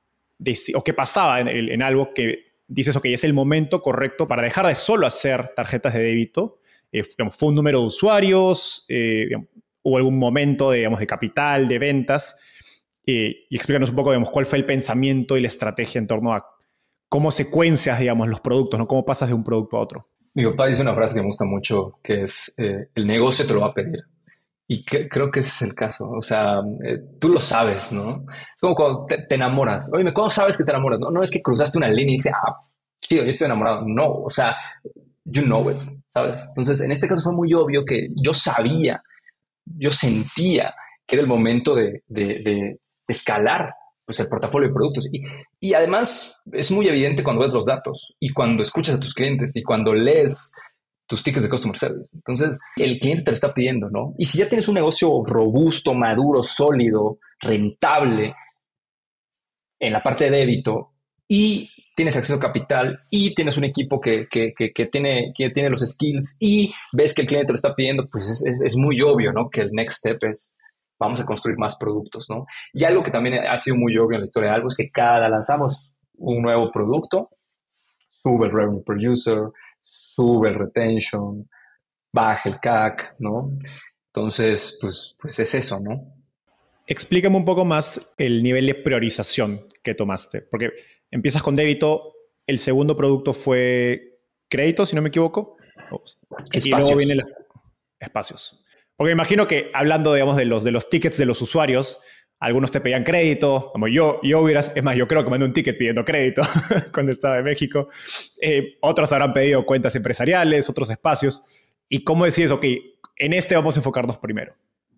o qué pasaba en algo que dices, ok, es el momento correcto para dejar de solo hacer tarjetas de débito ¿Fue un número de usuarios? ¿Hubo algún momento de capital, de ventas? Y explícanos un poco, cuál fue el pensamiento y la estrategia en torno a cómo secuencias, los productos, ¿no? Cómo pasas de un producto a otro. Mi papá dice una frase que me gusta mucho, que es, el negocio te lo va a pedir. Y creo que ese es el caso. O sea, tú lo sabes, ¿no? Es como cuando te enamoras. Oye, ¿cómo sabes que te enamoras? No, no es que cruzaste una línea y dices, chido, yo estoy enamorado. No, o sea, you know it, ¿sabes? Entonces, en este caso fue muy obvio que yo sabía, yo sentía que era el momento de escalar pues, el portafolio de productos. Y además es muy evidente cuando ves los datos y cuando escuchas a tus clientes y cuando lees tus tickets de customer service. Entonces, el cliente te lo está pidiendo, ¿no? Y si ya tienes un negocio robusto, maduro, sólido, rentable en la parte de débito y tienes acceso a capital y tienes un equipo que tiene los skills y ves que el cliente te lo está pidiendo, pues es muy obvio, ¿no? Que el next step es vamos a construir más productos, ¿no? Y algo que también ha sido muy obvio en la historia de Algo es que cada lanzamos un nuevo producto, sube el revenue per user, sube el retention, baja el CAC, ¿no? Entonces, pues es eso, ¿no? Explícame un poco más el nivel de priorización que tomaste, porque empiezas con débito, el segundo producto fue crédito, si no me equivoco, Espacios. Y luego vienen los espacios. Porque me imagino que hablando, de los tickets de los usuarios, algunos te pedían crédito, como yo creo que mandé un ticket pidiendo crédito cuando estaba en México. Otros habrán pedido cuentas empresariales, otros espacios. ¿Y cómo decides, ok, en este vamos a enfocarnos primero?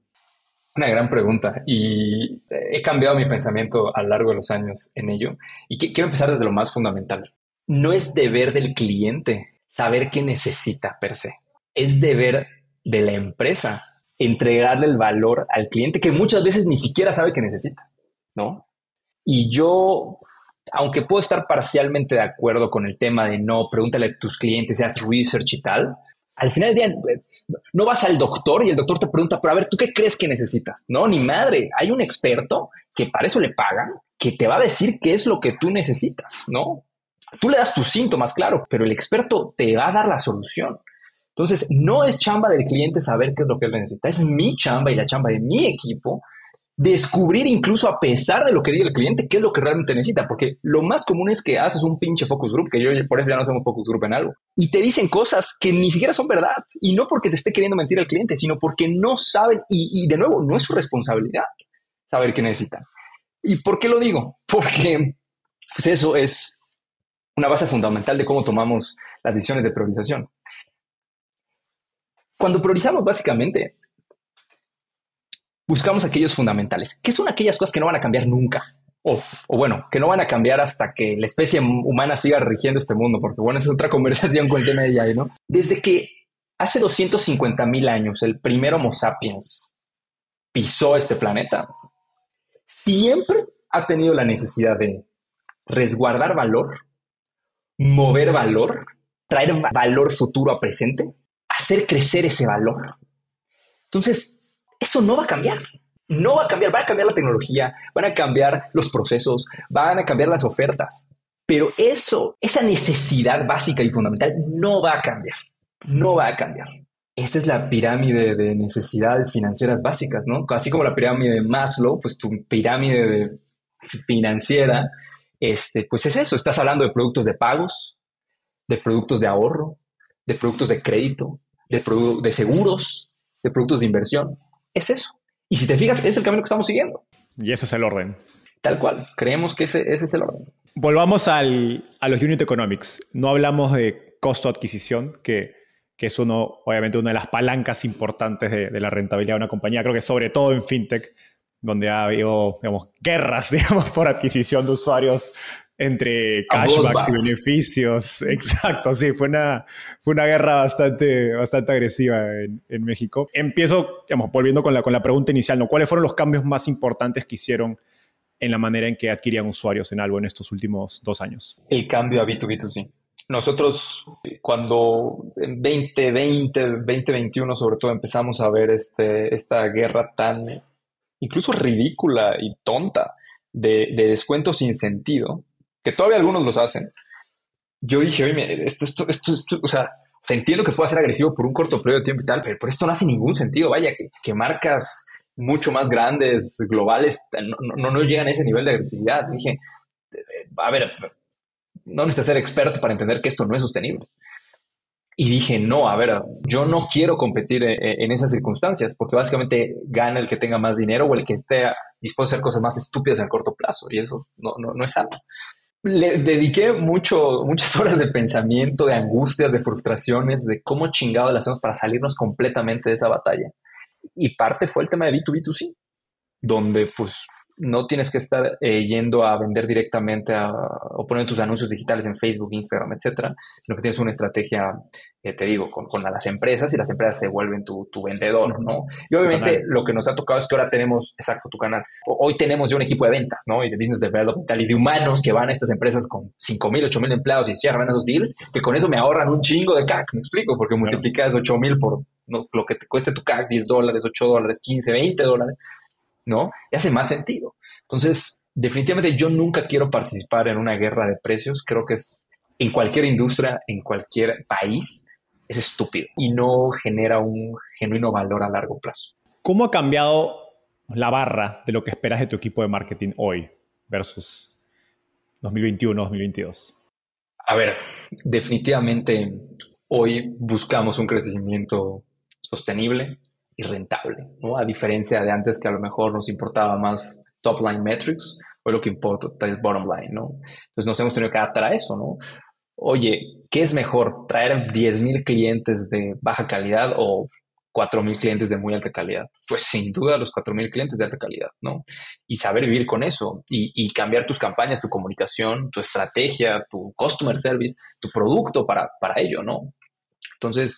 Una gran pregunta y he cambiado mi pensamiento a lo largo de los años en ello y quiero empezar desde lo más fundamental. No es deber del cliente saber qué necesita per se. Es deber de la empresa entregarle el valor al cliente que muchas veces ni siquiera sabe que necesita, ¿no? Y yo, aunque puedo estar parcialmente de acuerdo con el tema de no, pregúntale a tus clientes, haz research y tal, al final del día no vas al doctor y el doctor te pregunta, pero a ver, ¿tú qué crees que necesitas? No, ni madre, hay un experto que para eso le pagan, que te va a decir qué es lo que tú necesitas, ¿no? Tú le das tus síntomas, claro, pero el experto te va a dar la solución. Entonces, no es chamba del cliente saber qué es lo que él necesita, es mi chamba y la chamba de mi equipo descubrir incluso a pesar de lo que diga el cliente qué es lo que realmente necesita, porque lo más común es que haces un pinche focus group, que yo por eso ya no hacemos focus group en Algo, y te dicen cosas que ni siquiera son verdad, y no porque te esté queriendo mentir al cliente, sino porque no saben, y de nuevo, no es su responsabilidad saber qué necesitan. ¿Y por qué lo digo? Porque pues eso es una base fundamental de cómo tomamos las decisiones de priorización. Cuando priorizamos, básicamente, buscamos aquellos fundamentales. ¿Qué son aquellas cosas que no van a cambiar nunca? O bueno, que no van a cambiar hasta que la especie humana siga rigiendo este mundo, porque bueno, esa es otra conversación con el tema de AI, ¿no? Desde que hace 250,000 años el primer Homo sapiens pisó este planeta, siempre ha tenido la necesidad de resguardar valor, mover valor, traer valor futuro a presente, hacer crecer ese valor. Entonces, eso no va a cambiar. No va a cambiar. Va a cambiar la tecnología, van a cambiar los procesos, van a cambiar las ofertas. Pero esa necesidad básica y fundamental no va a cambiar. No va a cambiar. Esa es la pirámide de necesidades financieras básicas, ¿no? Así como la pirámide de Maslow, pues tu pirámide financiera, pues es eso. Estás hablando de productos de pagos, de productos de ahorro, de productos de crédito, de seguros, de productos de inversión. Es eso. Y si te fijas, es el camino que estamos siguiendo. Y ese es el orden. Tal cual. Creemos que ese es el orden. Volvamos a los unit economics. No hablamos de costo de adquisición, que es obviamente una de las palancas importantes de la rentabilidad de una compañía. Creo que sobre todo en fintech, donde ha habido, guerras, por adquisición de usuarios entre cashbacks y beneficios. Exacto, sí, fue una guerra bastante agresiva en México. Empiezo, volviendo con la pregunta inicial, ¿no? ¿Cuáles fueron los cambios más importantes que hicieron en la manera en que adquirían usuarios en Algo en estos últimos 2 años? El cambio a B2B2C. Nosotros, cuando en 2020, 2021, sobre todo, empezamos a ver esta guerra tan incluso ridícula y tonta de descuentos sin sentido, que todavía algunos los hacen, yo dije, oye, esto, o sea, O sea, entiendo que pueda ser agresivo por un corto periodo de tiempo y tal, pero esto no hace ningún sentido. Vaya, que marcas mucho más grandes, globales, no llegan a ese nivel de agresividad. Dije, a ver, no necesitas ser experto para entender que esto no es sostenible. Y dije, no, a ver, yo no quiero competir en esas circunstancias, porque básicamente gana el que tenga más dinero o el que esté dispuesto a hacer cosas más estúpidas en el corto plazo, y eso no es sano. Le dediqué muchas horas de pensamiento, de angustias, de frustraciones, de cómo chingado le hacemos para salirnos completamente de esa batalla. Y parte fue el tema de B2B2C, donde pues no tienes que estar yendo a vender directamente o poner tus anuncios digitales en Facebook, Instagram, etcétera, sino que tienes una estrategia, te digo, con las empresas, y las empresas se vuelven tu vendedor, ¿no? Y obviamente lo que nos ha tocado es que ahora tenemos, exacto, tu canal. Hoy tenemos ya un equipo de ventas, ¿no? Y de business development y de humanos que van a estas empresas con 5,000, 8,000 empleados y cierran esos deals, que con eso me ahorran un chingo de CAC, ¿me explico? Porque multiplicas 8,000 por lo que te cueste tu CAC, $10, $8, 15, $20, ¿no? Y hace más sentido. Entonces, definitivamente yo nunca quiero participar en una guerra de precios. Creo que es en cualquier industria, en cualquier país, es estúpido y no genera un genuino valor a largo plazo. ¿Cómo ha cambiado la barra de lo que esperas de tu equipo de marketing hoy versus 2021, 2022? A ver, definitivamente hoy buscamos un crecimiento sostenible y rentable, ¿no? A diferencia de antes, que a lo mejor nos importaba más top line metrics, hoy lo que importa es bottom line, ¿no? Entonces nos hemos tenido que adaptar a eso, ¿no? Oye, ¿qué es mejor? ¿Traer 10,000 clientes de baja calidad o 4,000 clientes de muy alta calidad? Pues sin duda los 4,000 clientes de alta calidad, ¿no? Y saber vivir con eso y cambiar tus campañas, tu comunicación, tu estrategia, tu customer service, tu producto para ello, ¿no? Entonces,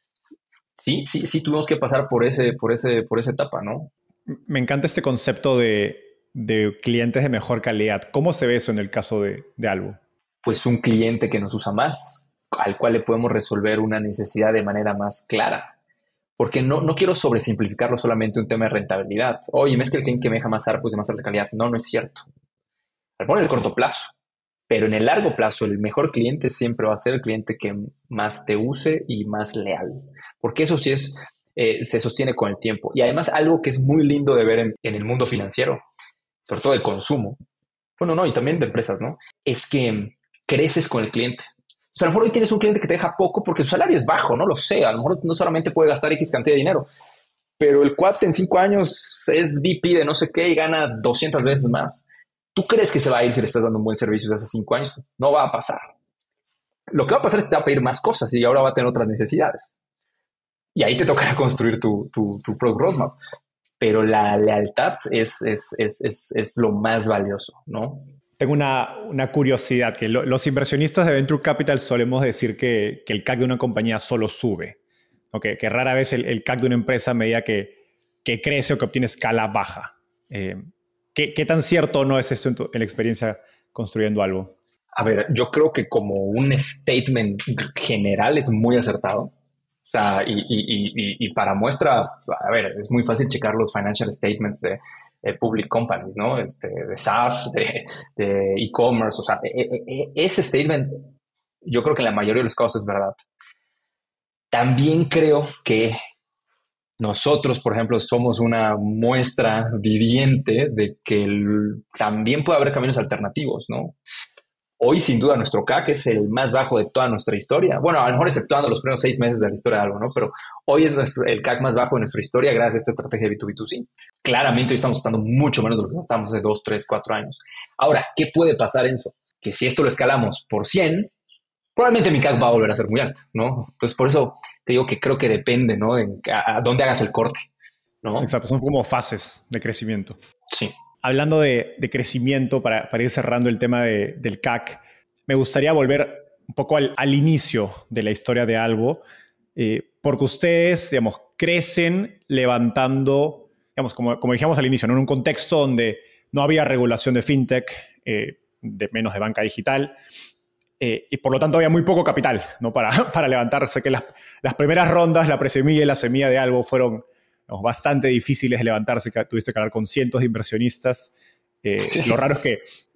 sí tuvimos que pasar por esa etapa, ¿no? Me encanta este concepto de clientes de mejor calidad. ¿Cómo se ve eso en el caso de Albo? Pues un cliente que nos usa más, al cual le podemos resolver una necesidad de manera más clara. Porque no quiero sobresimplificarlo solamente un tema de rentabilidad. Oye, es que el cliente que me deja más ARPU es de más alta calidad. No es cierto. A lo mejor en el corto plazo. Pero en el largo plazo, el mejor cliente siempre va a ser el cliente que más te use y más leal. Porque eso sí se sostiene con el tiempo. Y además, algo que es muy lindo de ver en el mundo financiero, sobre todo de consumo, bueno, no, y también de empresas, ¿no? Es que creces con el cliente. O sea, a lo mejor hoy tienes un cliente que te deja poco porque su salario es bajo, no lo sé. A lo mejor no solamente puede gastar X cantidad de dinero, pero el cuate en 5 años es VP de no sé qué y gana 200 veces más. ¿Tú crees que se va a ir si le estás dando un buen servicio desde hace 5 años? No va a pasar. Lo que va a pasar es que te va a pedir más cosas y ahora va a tener otras necesidades. Y ahí te tocará construir tu product roadmap. Pero la lealtad es lo más valioso, ¿no? Tengo una curiosidad, que los inversionistas de Venture Capital solemos decir que el CAC de una compañía solo sube, ¿no? Que rara vez el CAC de una empresa a medida que crece o que obtiene escala baja. ¿Qué tan cierto o no es esto en la experiencia construyendo algo? A ver, yo creo que como un statement general es muy acertado. O sea, y para muestra, a ver, es muy fácil checar los financial statements de public companies, ¿no? De SaaS, de e-commerce. O sea, ese statement, yo creo que en la mayoría de los casos es verdad. También creo que nosotros, por ejemplo, somos una muestra viviente de que también puede haber caminos alternativos, ¿no? Hoy, sin duda, nuestro CAC es el más bajo de toda nuestra historia. Bueno, a lo mejor exceptuando los primeros 6 meses de la historia de algo, ¿no? Pero hoy es el CAC más bajo de nuestra historia gracias a esta estrategia de B2B2C. Claramente hoy estamos gastando mucho menos de lo que gastábamos hace 2, 3, 4 años. Ahora, ¿qué puede pasar en eso? Que si esto lo escalamos por 100, probablemente mi CAC va a volver a ser muy alto, ¿no? Entonces, por eso te digo que creo que depende, ¿no? A dónde hagas el corte, ¿no? Exacto, son como fases de crecimiento. Sí. Hablando de crecimiento, para ir cerrando el tema del CAC, me gustaría volver un poco al inicio de la historia de Albo, porque ustedes, digamos, crecen levantando, digamos, como dijimos al inicio, ¿no? En un contexto donde no había regulación de fintech, de menos de banca digital, y por lo tanto había muy poco capital, ¿no? para levantarse. Que las primeras rondas, la presemilla y la semilla de Albo fueron bastante difíciles de levantarse. Tuviste que hablar con cientos de inversionistas. Sí. Lo raro es que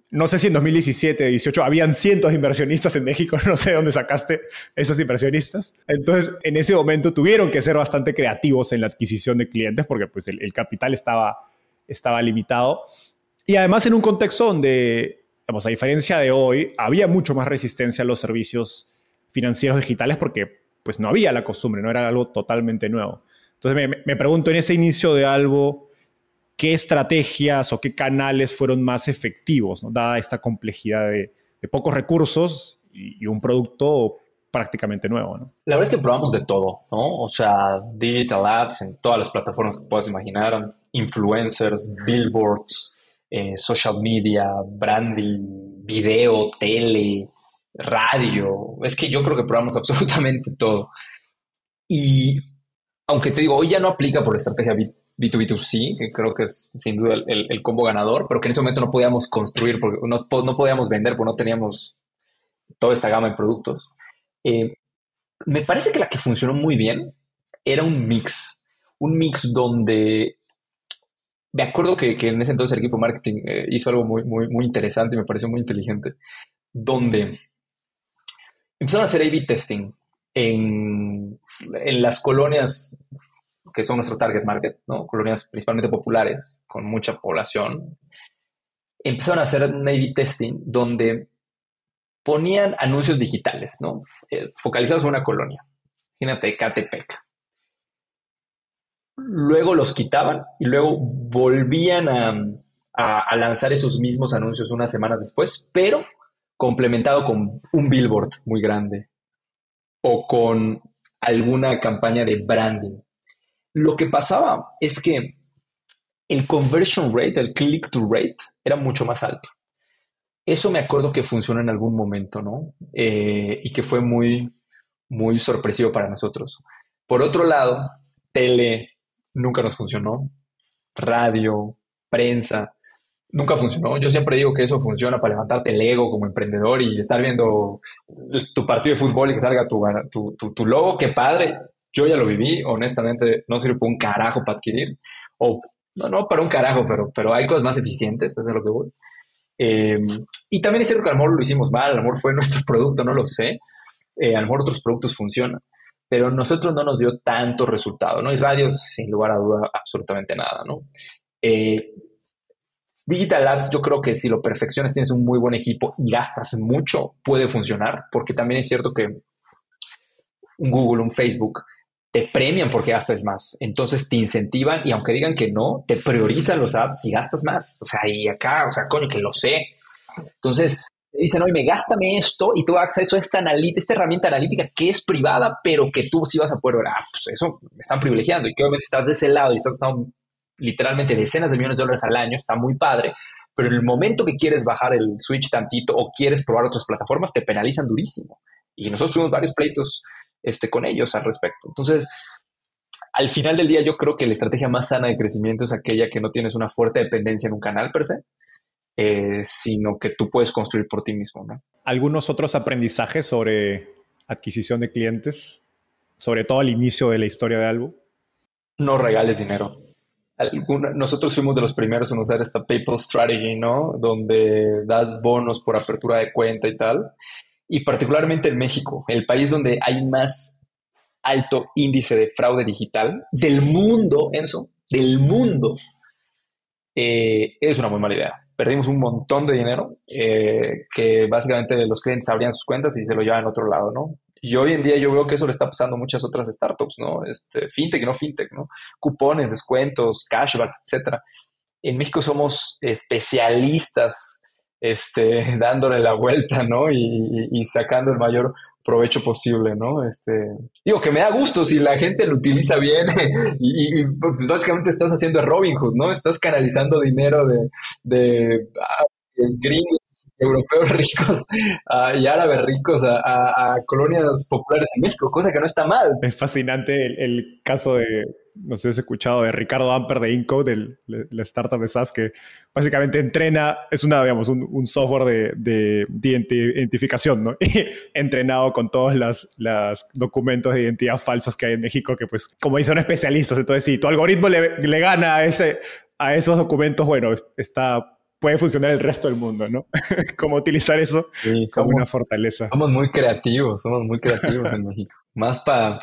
no sé si en 2017, 18, habían cientos de inversionistas en México, no sé de dónde sacaste esos inversionistas. Entonces, en ese momento tuvieron que ser bastante creativos en la adquisición de clientes porque pues, el capital estaba limitado. Y además en un contexto donde, digamos, a diferencia de hoy, había mucho más resistencia a los servicios financieros digitales porque pues, no había la costumbre, no era algo totalmente nuevo. Entonces, me pregunto en ese inicio de Albo, ¿qué estrategias o qué canales fueron más efectivos, ¿no? Dada esta complejidad de pocos recursos y un producto prácticamente nuevo, ¿no? La verdad es que probamos de todo, ¿no? O sea, digital ads en todas las plataformas que puedas imaginar, influencers, billboards, social media, branding, video, tele, radio. Es que yo creo que probamos absolutamente todo. Y aunque te digo, hoy ya no aplica por la estrategia B2B2C, que creo que es sin duda el combo ganador, pero que en ese momento no podíamos construir, porque no podíamos vender, porque no teníamos toda esta gama de productos. Me parece que la que funcionó muy bien era un mix donde me acuerdo que en ese entonces el equipo de marketing hizo algo muy, muy, muy interesante y me pareció muy inteligente, donde empezaron a hacer A/B testing en las colonias que son nuestro target market, ¿no? Colonias principalmente populares, con mucha población. Empezaron a hacer un A/B testing donde ponían anuncios digitales, ¿no? Focalizados en una colonia. Imagínate, Catepec. Luego los quitaban y luego volvían a lanzar esos mismos anuncios unas semanas después, pero complementado con un billboard muy grande o con alguna campaña de branding. Lo que pasaba es que el conversion rate, el click-to rate, era mucho más alto. Eso me acuerdo que funcionó en algún momento, ¿no? Y que fue muy, muy sorpresivo para nosotros. Por otro lado, tele nunca nos funcionó, radio, prensa, nunca funcionó. Yo siempre digo que eso funciona para levantarte el ego como emprendedor y estar viendo tu partido de fútbol y que salga tu logo, qué padre. Yo ya lo viví, honestamente, no sirve para un carajo para adquirir. O no para un carajo, pero hay cosas más eficientes, eso es lo que voy. Y también es cierto que a lo mejor lo hicimos mal, a lo mejor fue nuestro producto, no lo sé. A lo mejor otros productos funcionan, pero nosotros no nos dio tanto resultado, ¿no? Y radios, sin lugar a duda, absolutamente nada, ¿no? Digital Ads, yo creo que si lo perfeccionas, tienes un muy buen equipo y gastas mucho, puede funcionar, porque también es cierto que un Google, un Facebook, te premian porque gastas más. Entonces te incentivan y aunque digan que no, te priorizan los ads si gastas más. O sea, y acá, o sea, coño, que lo sé. Entonces dicen, oye, gástame esto y tú vas a acceso a esta herramienta analítica que es privada, pero que tú sí vas a poder ver. Pues eso me están privilegiando. Y que obviamente estás de ese lado y estás gastando literalmente decenas de millones de dólares al año, está muy padre. Pero en el momento que quieres bajar el switch tantito o quieres probar otras plataformas, te penalizan durísimo. Y nosotros tuvimos varios pleitos con ellos al respecto. Entonces, al final del día, yo creo que la estrategia más sana de crecimiento es aquella que no tienes una fuerte dependencia en un canal per se, sino que tú puedes construir por ti mismo, ¿no? ¿Algunos otros aprendizajes sobre adquisición de clientes, sobre todo al inicio de la historia de Albo? No regales dinero. Nosotros fuimos de los primeros en usar esta PayPal strategy, ¿no? Donde das bonos por apertura de cuenta y tal. Y particularmente en México, el país donde hay más alto índice de fraude digital del mundo, Enzo, del mundo, es una muy mala idea. Perdimos un montón de dinero que básicamente los clientes abrían sus cuentas y se lo llevaban a otro lado, ¿no? Y hoy en día yo veo que eso le está pasando a muchas otras startups, ¿no? Fintech y no fintech, ¿no? Cupones, descuentos, cashback, etcétera. En México somos especialistas dándole la vuelta, ¿no? Y sacando el mayor provecho posible, ¿no? Digo que me da gusto si la gente lo utiliza bien y pues básicamente estás haciendo Robin Hood, ¿no? Estás canalizando dinero de gringos, europeos ricos y árabes ricos a colonias populares en México, cosa que no está mal. Es fascinante el caso de, no sé si has escuchado, de Ricardo Amper de Incode, la startup de SaaS, que básicamente entrena, es un software de identificación, ¿no? Entrenado con todos los documentos de identidad falsos que hay en México, que pues, como dicen, son especialistas. Entonces, si tu algoritmo le gana a esos documentos, bueno, está puede funcionar el resto del mundo, ¿no? Cómo utilizar eso Sí, como una fortaleza. somos muy creativos en México. Más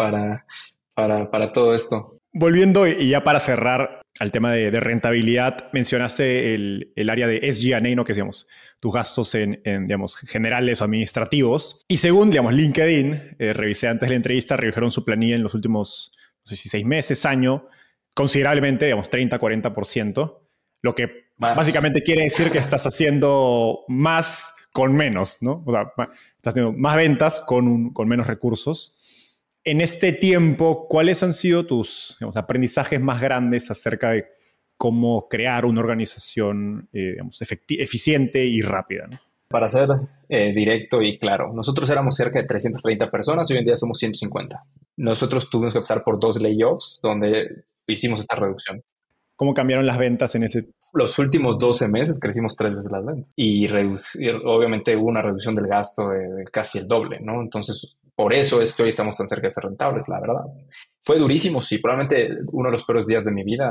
para todo esto. Volviendo y ya para cerrar al tema de rentabilidad, mencionaste el área de SG&A, ¿no? Que es, digamos, tus gastos digamos, generales o administrativos. Y según, digamos, LinkedIn, revisé antes de la entrevista, revisaron su planilla en los últimos, no sé si 6 meses, año, considerablemente, digamos, 30-40%, lo que básicamente quiere decir que estás haciendo más con menos, ¿no? O sea, estás haciendo más ventas con menos recursos. En este tiempo, ¿cuáles han sido tus, digamos, aprendizajes más grandes acerca de cómo crear una organización digamos, eficiente y rápida, ¿no? Para ser directo y claro, nosotros éramos cerca de 330 personas y hoy en día somos 150. Nosotros tuvimos que pasar por 2 layoffs donde hicimos esta reducción. ¿Cómo cambiaron las ventas en ese? Los últimos 12 meses crecimos 3 veces las ventas y obviamente hubo una reducción del gasto de casi el doble, ¿no? Entonces, por eso es que hoy estamos tan cerca de ser rentables, la verdad. Fue durísimo, sí, probablemente uno de los peores días de mi vida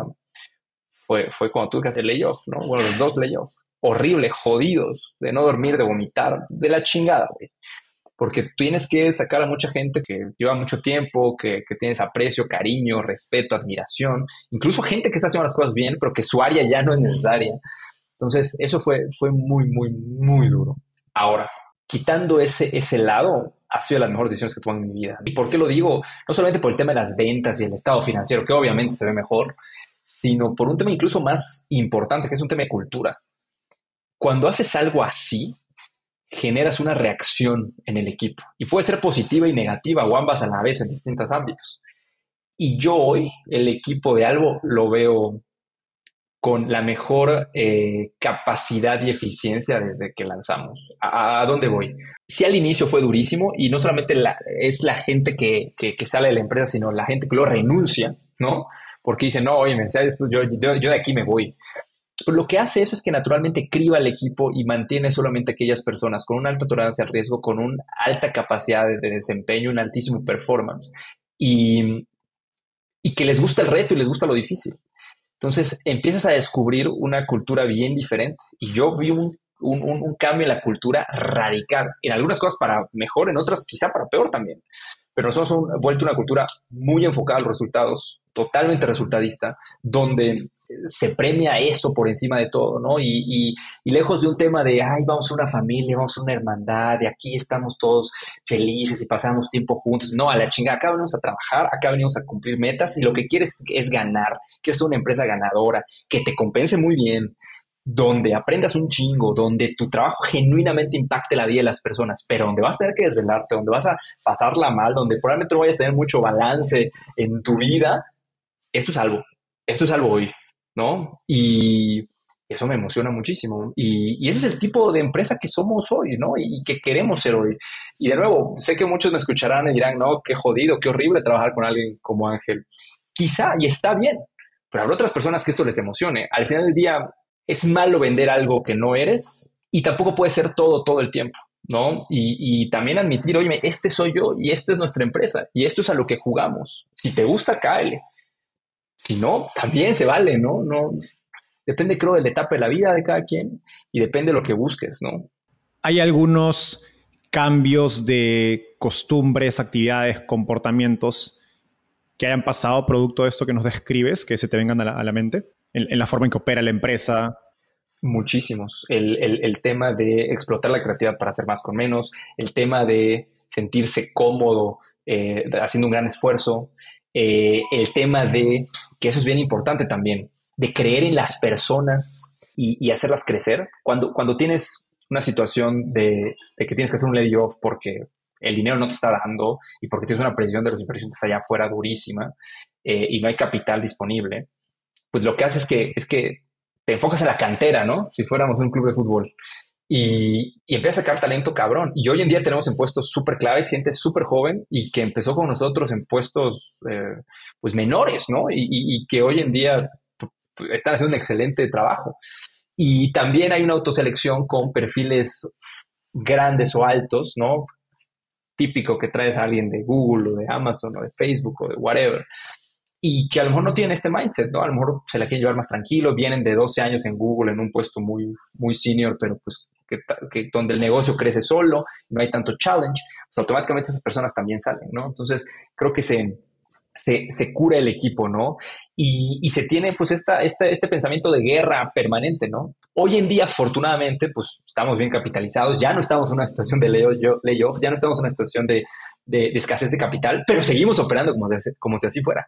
fue cuando tuve que hacer layoff, ¿no? Bueno, los 2 layoffs. Horrible, jodidos, de no dormir, de vomitar, de la chingada, güey. Porque tienes que sacar a mucha gente que lleva mucho tiempo, que tienes aprecio, cariño, respeto, admiración, incluso gente que está haciendo las cosas bien, pero que su área ya no es necesaria. Entonces, eso fue muy, muy, muy duro. Ahora, quitando ese lado, ha sido de las mejores decisiones que tuve en mi vida. ¿Y por qué lo digo? No solamente por el tema de las ventas y el estado financiero, que obviamente se ve mejor, sino por un tema incluso más importante, que es un tema de cultura. Cuando haces algo así, generas una reacción en el equipo y puede ser positiva y negativa o ambas a la vez en distintos ámbitos. Y yo hoy el equipo de Albo lo veo con la mejor capacidad y eficiencia desde que lanzamos. ¿A dónde voy? Sí, al inicio fue durísimo y no solamente es la gente que sale de la empresa, sino la gente que lo renuncia, ¿no? Porque dice, no, oye, después yo de aquí me voy. Pero lo que hace eso es que naturalmente criba al equipo y mantiene solamente aquellas personas con una alta tolerancia al riesgo, con una alta capacidad de desempeño, un altísimo performance y que les gusta el reto y les gusta lo difícil. Entonces empiezas a descubrir una cultura bien diferente y yo vi un cambio en la cultura radical, en algunas cosas para mejor, en otras quizá para peor también. Pero nosotros hemos vuelto una cultura muy enfocada a los resultados, totalmente resultadista, donde se premia eso por encima de todo, ¿no? Y lejos de un tema de, ay, vamos a una familia, vamos a una hermandad, de aquí estamos todos felices y pasamos tiempo juntos. No, a la chingada, acá venimos a trabajar, acá venimos a cumplir metas y lo que quieres es ganar, quieres ser una empresa ganadora, que te compense muy bien, donde aprendas un chingo, donde tu trabajo genuinamente impacte la vida de las personas, pero donde vas a tener que desvelarte, donde vas a pasarla mal, donde probablemente no vayas a tener mucho balance en tu vida, esto es algo hoy, ¿no? Y eso me emociona muchísimo. Y ese es el tipo de empresa que somos hoy, ¿no? Y que queremos ser hoy. Y de nuevo, sé que muchos me escucharán y dirán, no, qué jodido, qué horrible trabajar con alguien como Ángel. Quizá, y está bien, pero habrá otras personas que esto les emocione. Al final del día, es malo vender algo que no eres y tampoco puede ser todo el tiempo, ¿no? Y también admitir, oye, este soy yo y esta es nuestra empresa y esto es a lo que jugamos. Si te gusta, cáele. Si no, también se vale, ¿no? No, depende, creo, de la etapa de la vida de cada quien y depende de lo que busques, ¿no? ¿Hay algunos cambios de costumbres, actividades, comportamientos que hayan pasado producto de esto que nos describes, que se te vengan a la mente? En la forma en que opera la empresa. Muchísimos. El tema de explotar la creatividad para hacer más con menos, el tema de sentirse cómodo haciendo un gran esfuerzo, el tema de, que eso es bien importante también, de creer en las personas y hacerlas crecer. Cuando tienes una situación de que tienes que hacer un layoff porque el dinero no te está dando y porque tienes una presión de los inversionistas allá afuera durísima y no hay capital disponible, pues lo que hace es que te enfocas en la cantera, ¿no? Si fuéramos un club de fútbol. Y empiezas a sacar talento cabrón. Y hoy en día tenemos en puestos súper claves, gente súper joven y que empezó con nosotros en puestos pues menores, ¿no? Y que hoy en día están haciendo un excelente trabajo. Y también hay una autoselección con perfiles grandes o altos, ¿no? Típico que traes a alguien de Google o de Amazon o de Facebook o de whatever. y que a lo mejor no tienen este mindset, ¿no? A lo mejor se la quieren llevar más tranquilo, vienen de 12 años en Google en un puesto muy, muy senior, pero pues que donde el negocio crece solo, no hay tanto challenge, pues automáticamente esas personas también salen, ¿no? Entonces creo que se cura el equipo, ¿no? Y se tiene pues este pensamiento de guerra permanente, ¿no? Hoy en día, afortunadamente, pues estamos bien capitalizados, ya no estamos en una situación de layoffs, ya no estamos en una situación de escasez de capital, pero seguimos operando como si así fuera.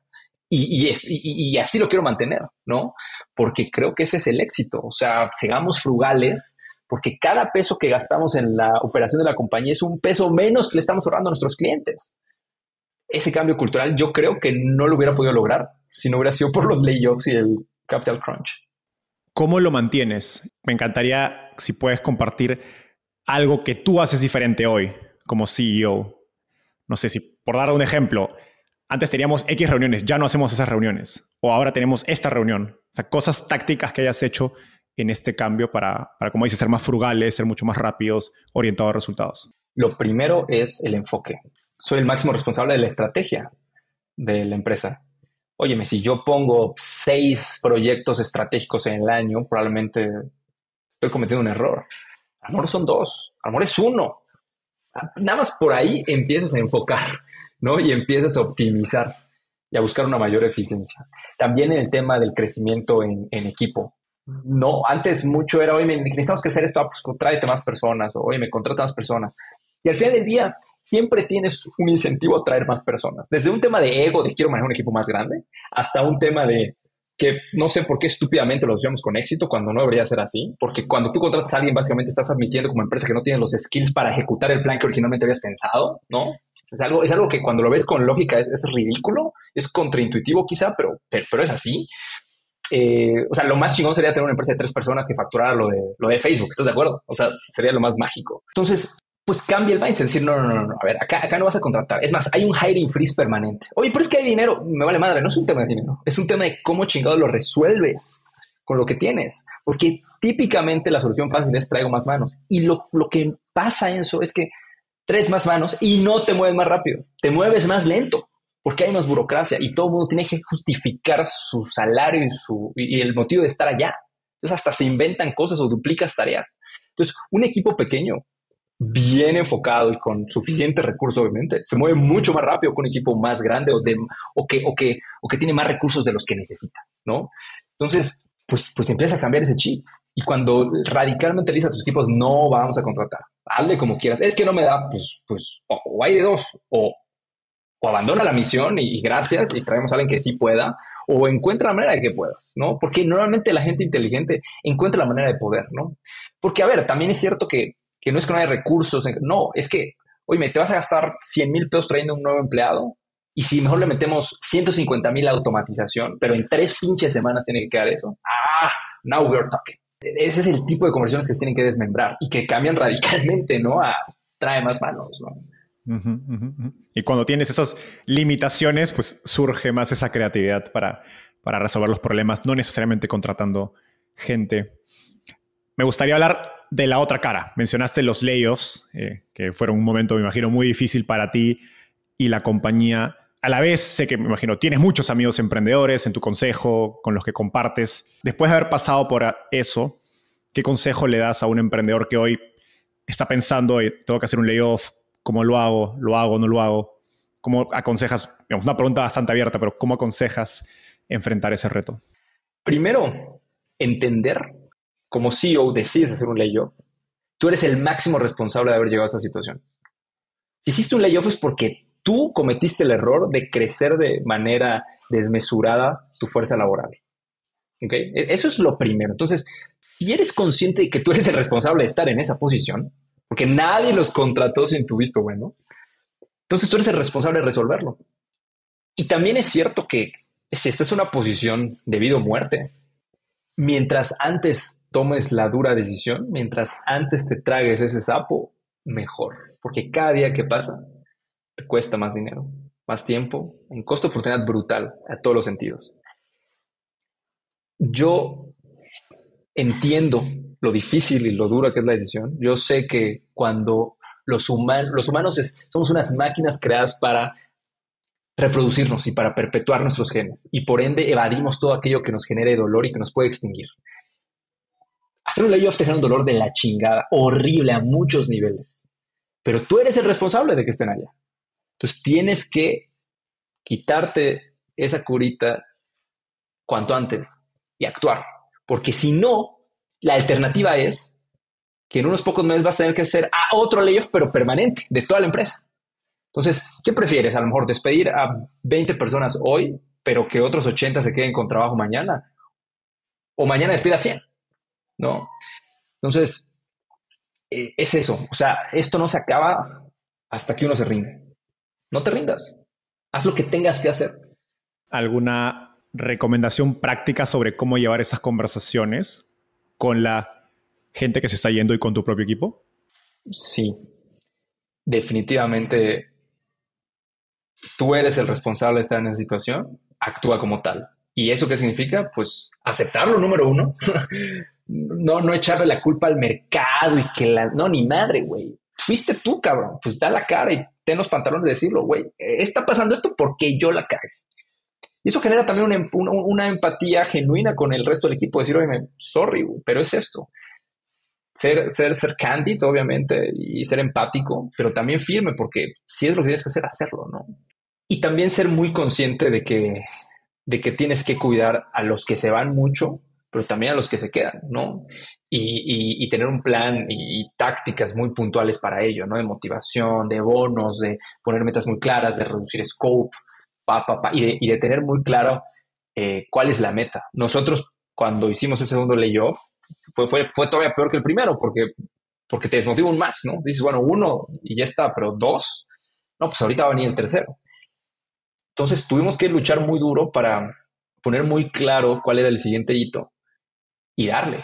Y así lo quiero mantener, ¿no? Porque creo que ese es el éxito. O sea, seamos frugales, porque cada peso que gastamos en la operación de la compañía es un peso menos que le estamos ahorrando a nuestros clientes. Ese cambio cultural yo creo que no lo hubiera podido lograr si no hubiera sido por los layoffs y el capital crunch. ¿Cómo lo mantienes? Me encantaría si puedes compartir algo que tú haces diferente hoy como CEO. No sé si, por dar un ejemplo, antes teníamos X reuniones, ya no hacemos esas reuniones. O ahora tenemos esta reunión. O sea, cosas tácticas que hayas hecho en este cambio para, como dices, ser más frugales, ser mucho más rápidos, orientados a resultados. Lo primero es el enfoque. Soy el máximo responsable de la estrategia de la empresa. Óyeme, si yo pongo 6 proyectos estratégicos en el año, probablemente estoy cometiendo un error. A lo mejor son 2, a lo mejor es 1. Nada más por ahí empiezas a enfocar, ¿no? Y empiezas a optimizar y a buscar una mayor eficiencia. También en el tema del crecimiento en equipo. No, antes mucho era, oye, necesitamos crecer esto, pues tráete más personas, o oye, me contrata más personas. Y al final del día, siempre tienes un incentivo a traer más personas. Desde un tema de ego, de quiero manejar un equipo más grande, hasta un tema de que no sé por qué estúpidamente lo hacemos con éxito cuando no debería ser así, porque cuando tú contratas a alguien, básicamente estás admitiendo como empresa que no tiene los skills para ejecutar el plan que originalmente habías pensado, ¿no? Es algo que cuando lo ves con lógica es ridículo, es contraintuitivo quizá, pero es así. O sea, lo más chingón sería tener una empresa de 3 personas que facturara lo de Facebook, ¿estás de acuerdo? O sea, sería lo más mágico. Entonces, pues cambia el mindset, decir, no, a ver, acá no vas a contratar. Es más, hay un hiring freeze permanente. Oye, pero es que hay dinero, me vale madre, no es un tema de dinero, es un tema de cómo chingado lo resuelves con lo que tienes. Porque típicamente la solución fácil es traigo más manos. Y lo que pasa en eso es que traes más manos y no te mueves más rápido, te mueves más lento, porque hay más burocracia y todo el mundo tiene que justificar su salario y el motivo de estar allá. Entonces hasta se inventan cosas o duplicas tareas. Entonces, un equipo pequeño, bien enfocado y con suficiente recurso, obviamente, se mueve mucho más rápido que un equipo más grande o que tiene más recursos de los que necesita, ¿no? Entonces, pues empieza a cambiar ese chip. Y cuando radicalmente le dices a tus equipos, no vamos a contratar, hazle como quieras, es que no me da, pues o hay de dos, o abandona la misión y gracias, y traemos a alguien que sí pueda, o encuentra la manera de que puedas, ¿no? Porque normalmente la gente inteligente encuentra la manera de poder, ¿no? Porque, a ver, también es cierto que no es que no hay recursos, no, es que, oye, te vas a gastar 100,000 pesos trayendo un nuevo empleado y si mejor le metemos 150,000 a automatización, pero en 3 pinches semanas tiene que quedar eso. Now we're talking. Ese es el tipo de conversiones que se tienen que desmembrar y que cambian radicalmente, ¿no? Trae más manos, ¿no? Y cuando tienes esas limitaciones, pues surge más esa creatividad para resolver los problemas, no necesariamente contratando gente. Me gustaría hablar de la otra cara. Mencionaste los layoffs, que fueron un momento, me imagino, muy difícil para ti y la compañía. A la vez, sé que, me imagino, tienes muchos amigos emprendedores en tu consejo, con los que compartes. Después de haber pasado por eso, ¿qué consejo le das a un emprendedor que hoy está pensando, tengo que hacer un layoff? ¿Cómo lo hago? ¿Lo hago? ¿No lo hago? ¿Cómo aconsejas? Digamos, una pregunta bastante abierta, pero ¿cómo aconsejas enfrentar ese reto? Primero, entender, como CEO decides hacer un layoff, tú eres el máximo responsable de haber llegado a esa situación. Si hiciste un layoff es porque tú cometiste el error de crecer de manera desmesurada tu fuerza laboral. ¿Okay? Eso es lo primero. Entonces, si eres consciente de que tú eres el responsable de estar en esa posición, porque nadie los contrató sin tu visto bueno, entonces tú eres el responsable de resolverlo. Y también es cierto que si esta es una posición de vida o muerte, mientras antes tomes la dura decisión, mientras antes te tragues ese sapo, mejor. Porque cada día que pasa te cuesta más dinero, más tiempo, en costo de oportunidad brutal a todos los sentidos. Yo entiendo lo difícil y lo dura que es la decisión. Yo sé que cuando los humanos somos unas máquinas creadas para reproducirnos y para perpetuar nuestros genes. Y por ende evadimos todo aquello que nos genere dolor y que nos puede extinguir. Hacer un layoff te genera un dolor de la chingada, horrible a muchos niveles. Pero tú eres el responsable de que estén allá. Entonces tienes que quitarte esa curita cuanto antes y actuar. Porque si no, la alternativa es que en unos pocos meses vas a tener que hacer otro layoff, pero permanente, de toda la empresa. Entonces, ¿qué prefieres? A lo mejor despedir a 20 personas hoy, pero que otros 80 se queden con trabajo mañana. O mañana despida a 100, ¿no? Entonces, es eso. O sea, esto no se acaba hasta que uno se rinde. No te rindas. Haz lo que tengas que hacer. ¿Alguna recomendación práctica sobre cómo llevar esas conversaciones con la gente que se está yendo y con tu propio equipo? Sí, definitivamente tú eres el responsable de estar en esa situación, actúa como tal. ¿Y eso qué significa? Pues aceptarlo, número uno. No echarle la culpa al mercado y que no, ni madre, güey. Fuiste tú, cabrón. Pues da la cara y ten los pantalones de decirlo, güey. Está pasando esto porque yo la cagué. Y eso genera también una empatía genuina con el resto del equipo. Decir, oye, sorry, güey, pero es esto. Ser candid, obviamente, y ser empático, pero también firme, porque si es lo que tienes que hacer, hacerlo, ¿no? Y también ser muy consciente de que tienes que cuidar a los que se van mucho, pero también a los que se quedan, ¿no? Y tener un plan y tácticas muy puntuales para ello, ¿no? De motivación, de bonos, de poner metas muy claras, de reducir scope, y de tener muy claro cuál es la meta. Nosotros, cuando hicimos ese segundo layoff, fue todavía peor que el primero, porque te desmotiva aún más, ¿no? Dices, bueno, 1 y ya está, pero 2, no, pues ahorita va a venir el tercero. Entonces tuvimos que luchar muy duro para poner muy claro cuál era el siguiente hito y darle.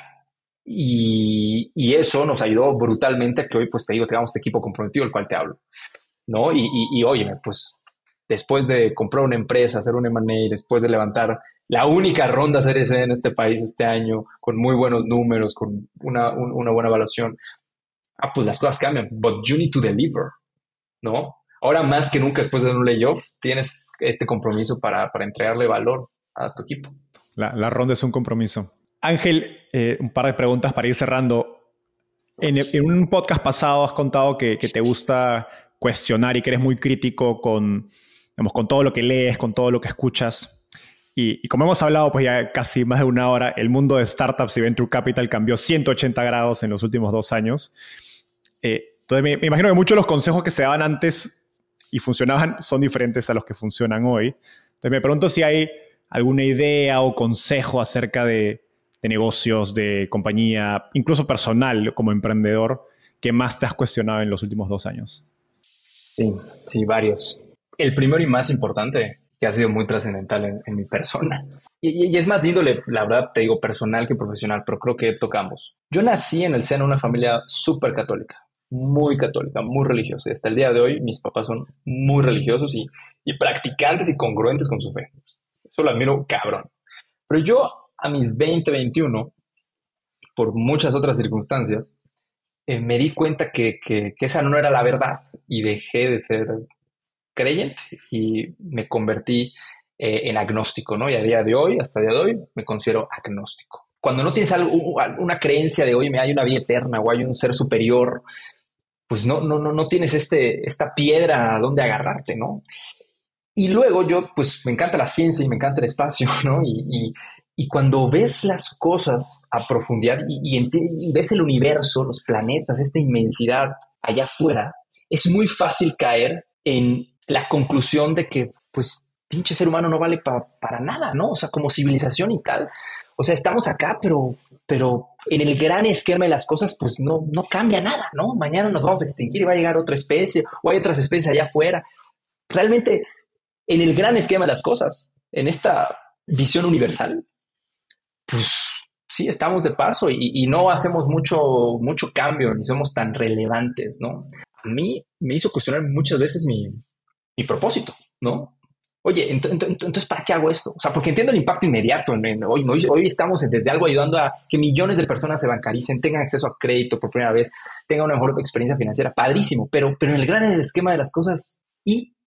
Y eso nos ayudó brutalmente a que hoy, pues te digo, tengamos este equipo comprometido, del cual te hablo, ¿no? Y óyeme, pues después de comprar una empresa, hacer un M&A, después de levantar la única ronda Series C en este país este año, con muy buenos números, con una buena evaluación, pues las cosas cambian, but you need to deliver, ¿no? Ahora más que nunca, después de un layoff, tienes este compromiso para entregarle valor a tu equipo. La ronda es un compromiso. Ángel, un par de preguntas para ir cerrando. En un podcast pasado has contado que te gusta cuestionar y que eres muy crítico con todo lo que lees, con todo lo que escuchas. Y como hemos hablado pues ya casi más de una hora, el mundo de startups y venture capital cambió 180 grados en los últimos 2 años. Entonces me imagino que muchos de los consejos que se daban antes y funcionaban son diferentes a los que funcionan hoy. Entonces me pregunto si hay alguna idea o consejo acerca de negocios, de compañía, incluso personal como emprendedor, que más te has cuestionado en los últimos 2 años. Sí, varios. El primero y más importante, que ha sido muy trascendental en mi persona. Y es más de índole, la verdad, te digo, personal que profesional, pero creo que tocamos. Yo nací en el seno de una familia súper católica, muy religiosa. Y hasta el día de hoy, mis papás son muy religiosos y practicantes y congruentes con su fe. Eso lo admiro cabrón. Pero yo, a mis 20, 21, por muchas otras circunstancias, me di cuenta que esa no era la verdad y dejé de ser creyente y me convertí en agnóstico, ¿no? Y hasta el día de hoy, me considero agnóstico. Cuando no tienes una creencia de, oye, hay una vida eterna o hay un ser superior, pues no tienes esta piedra a donde agarrarte, ¿no? Y luego yo, pues me encanta la ciencia y me encanta el espacio, ¿no? Y cuando ves las cosas a profundidad y ves el universo, los planetas, esta inmensidad allá afuera, es muy fácil caer en la conclusión de que, pues, pinche ser humano no vale para nada, ¿no? O sea, como civilización y tal. O sea, estamos acá, pero en el gran esquema de las cosas, pues no cambia nada, ¿no? Mañana nos vamos a extinguir y va a llegar otra especie o hay otras especies allá afuera. Realmente, en el gran esquema de las cosas, en esta visión universal, pues sí, estamos de paso y no hacemos mucho cambio, ni somos tan relevantes, ¿no? A mí me hizo cuestionar muchas veces mi propósito, ¿no? Oye, entonces, ¿para qué hago esto? O sea, porque entiendo el impacto inmediato. Hoy estamos desde algo ayudando a que millones de personas se bancaricen, tengan acceso a crédito por primera vez, tengan una mejor experiencia financiera, padrísimo, pero en el gran esquema de las cosas, y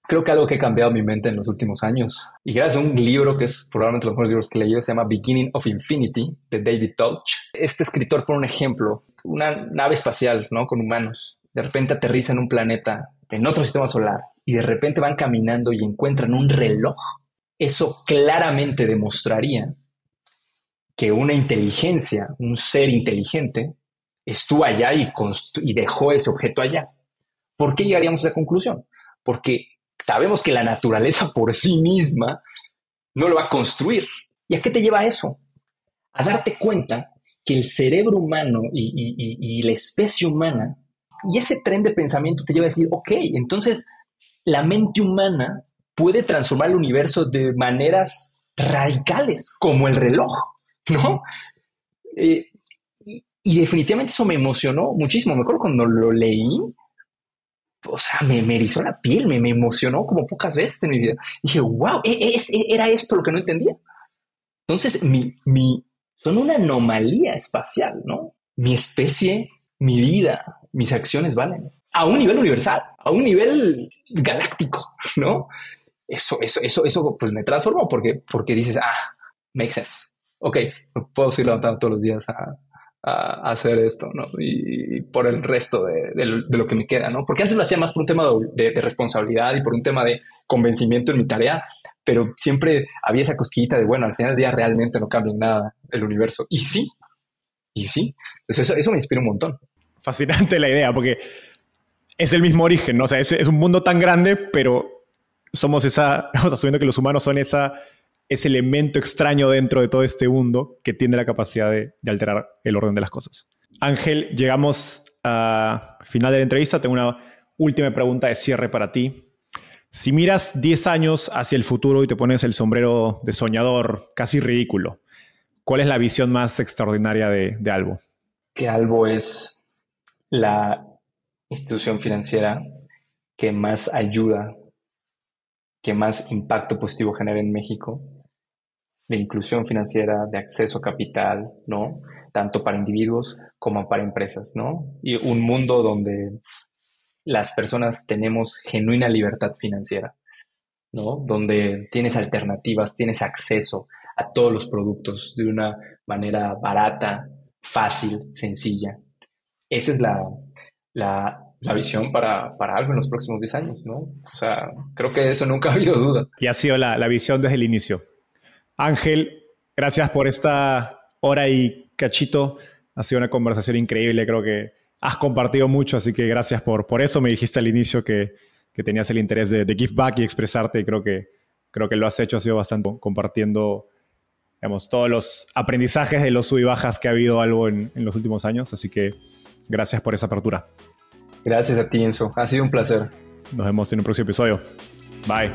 Creo que algo que ha cambiado mi mente en los últimos años, y gracias a un libro que es probablemente los mejores libros que he leído, se llama Beginning of Infinity, de David Deutsch. Este escritor pone un ejemplo, una nave espacial, ¿no? Con humanos. De repente aterriza en un planeta, en otro sistema solar, y de repente van caminando y encuentran un reloj. Eso claramente demostraría que una inteligencia, un ser inteligente, estuvo allá y dejó ese objeto allá. ¿Por qué llegaríamos a esa conclusión? Porque sabemos que la naturaleza por sí misma no lo va a construir. ¿Y a qué te lleva eso? A darte cuenta que el cerebro humano y la especie humana, y ese tren de pensamiento te lleva a decir, ok, entonces la mente humana puede transformar el universo de maneras radicales, como el reloj, ¿no? Y definitivamente eso me emocionó muchísimo. Me acuerdo cuando lo leí, o sea, me erizó la piel, me emocionó como pocas veces en mi vida. Dije, wow, era esto lo que no entendía. Entonces, son una anomalía espacial, ¿no? Mi especie, mi vida, mis acciones valen. A un nivel universal, a un nivel galáctico, ¿no? Eso pues me transformó porque dices, makes sense. Ok, puedo seguir levantando todos los días a hacer esto, ¿no? Y por el resto de lo que me queda, ¿no? Porque antes lo hacía más por un tema de responsabilidad y por un tema de convencimiento en mi tarea, pero siempre había esa cosquillita de, bueno, al final del día realmente no cambia en nada el universo. Y sí. Entonces eso me inspira un montón. Fascinante la idea, porque es el mismo origen, ¿no? O sea, es un mundo tan grande, pero somos asumiendo que los humanos son ese elemento extraño dentro de todo este mundo que tiene la capacidad de alterar el orden de las cosas. Ángel, llegamos al final de la entrevista. Tengo una última pregunta de cierre para ti. Si miras 10 años hacia el futuro y te pones el sombrero de soñador, casi ridículo, ¿cuál es la visión más extraordinaria de Albo? Que Albo es la institución financiera que más ayuda, que más impacto positivo genera en México, de inclusión financiera, de acceso a capital, ¿no? Tanto para individuos como para empresas, ¿no? Y un mundo donde las personas tenemos genuina libertad financiera, ¿no? Donde tienes alternativas, tienes acceso a todos los productos de una manera barata, fácil, sencilla. Esa es la visión para Albo en los próximos 10 años, ¿no? O sea, creo que de eso nunca ha habido duda. Y ha sido la visión desde el inicio. Ángel, gracias por esta hora y cachito. Ha sido una conversación increíble. Creo que has compartido mucho, así que gracias por eso. Me dijiste al inicio que tenías el interés de give back y expresarte, y creo que lo has hecho. Ha sido bastante compartiendo, digamos, todos los aprendizajes de los sub y bajas que ha habido Albo en los últimos años. Así que gracias por esa apertura. Gracias a ti, Enzo. Ha sido un placer. Nos vemos en un próximo episodio. Bye.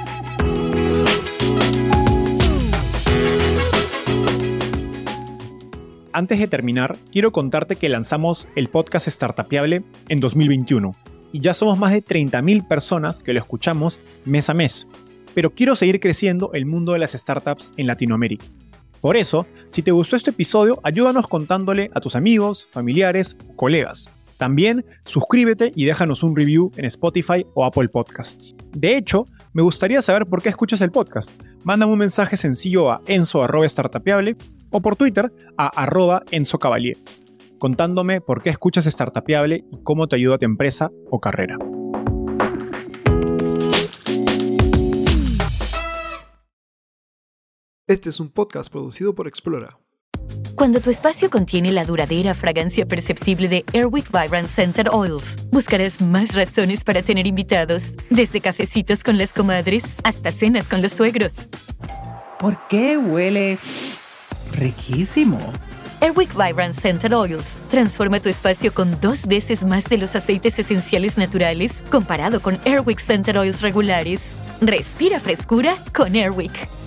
Antes de terminar, quiero contarte que lanzamos el podcast Startupiable en 2021 y ya somos más de 30.000 personas que lo escuchamos mes a mes. Pero quiero seguir creciendo el mundo de las startups en Latinoamérica. Por eso, si te gustó este episodio, ayúdanos contándole a tus amigos, familiares o colegas. También suscríbete y déjanos un review en Spotify o Apple Podcasts. De hecho, me gustaría saber por qué escuchas el podcast. Mándame un mensaje sencillo a enzo@startupiable o por Twitter a @EnzoCavalier, contándome por qué escuchas Startupiable y cómo te ayuda a tu empresa o carrera. Este es un podcast producido por Explora. Cuando tu espacio contiene la duradera fragancia perceptible de Airwick Vibrant Scented Oils, buscarás más razones para tener invitados, desde cafecitos con las comadres hasta cenas con los suegros. ¿Por qué huele riquísimo? Airwick Vibrant Scented Oils transforma tu espacio con 2 veces más de los aceites esenciales naturales comparado con Airwick Scented Oils regulares. Respira frescura con Airwick.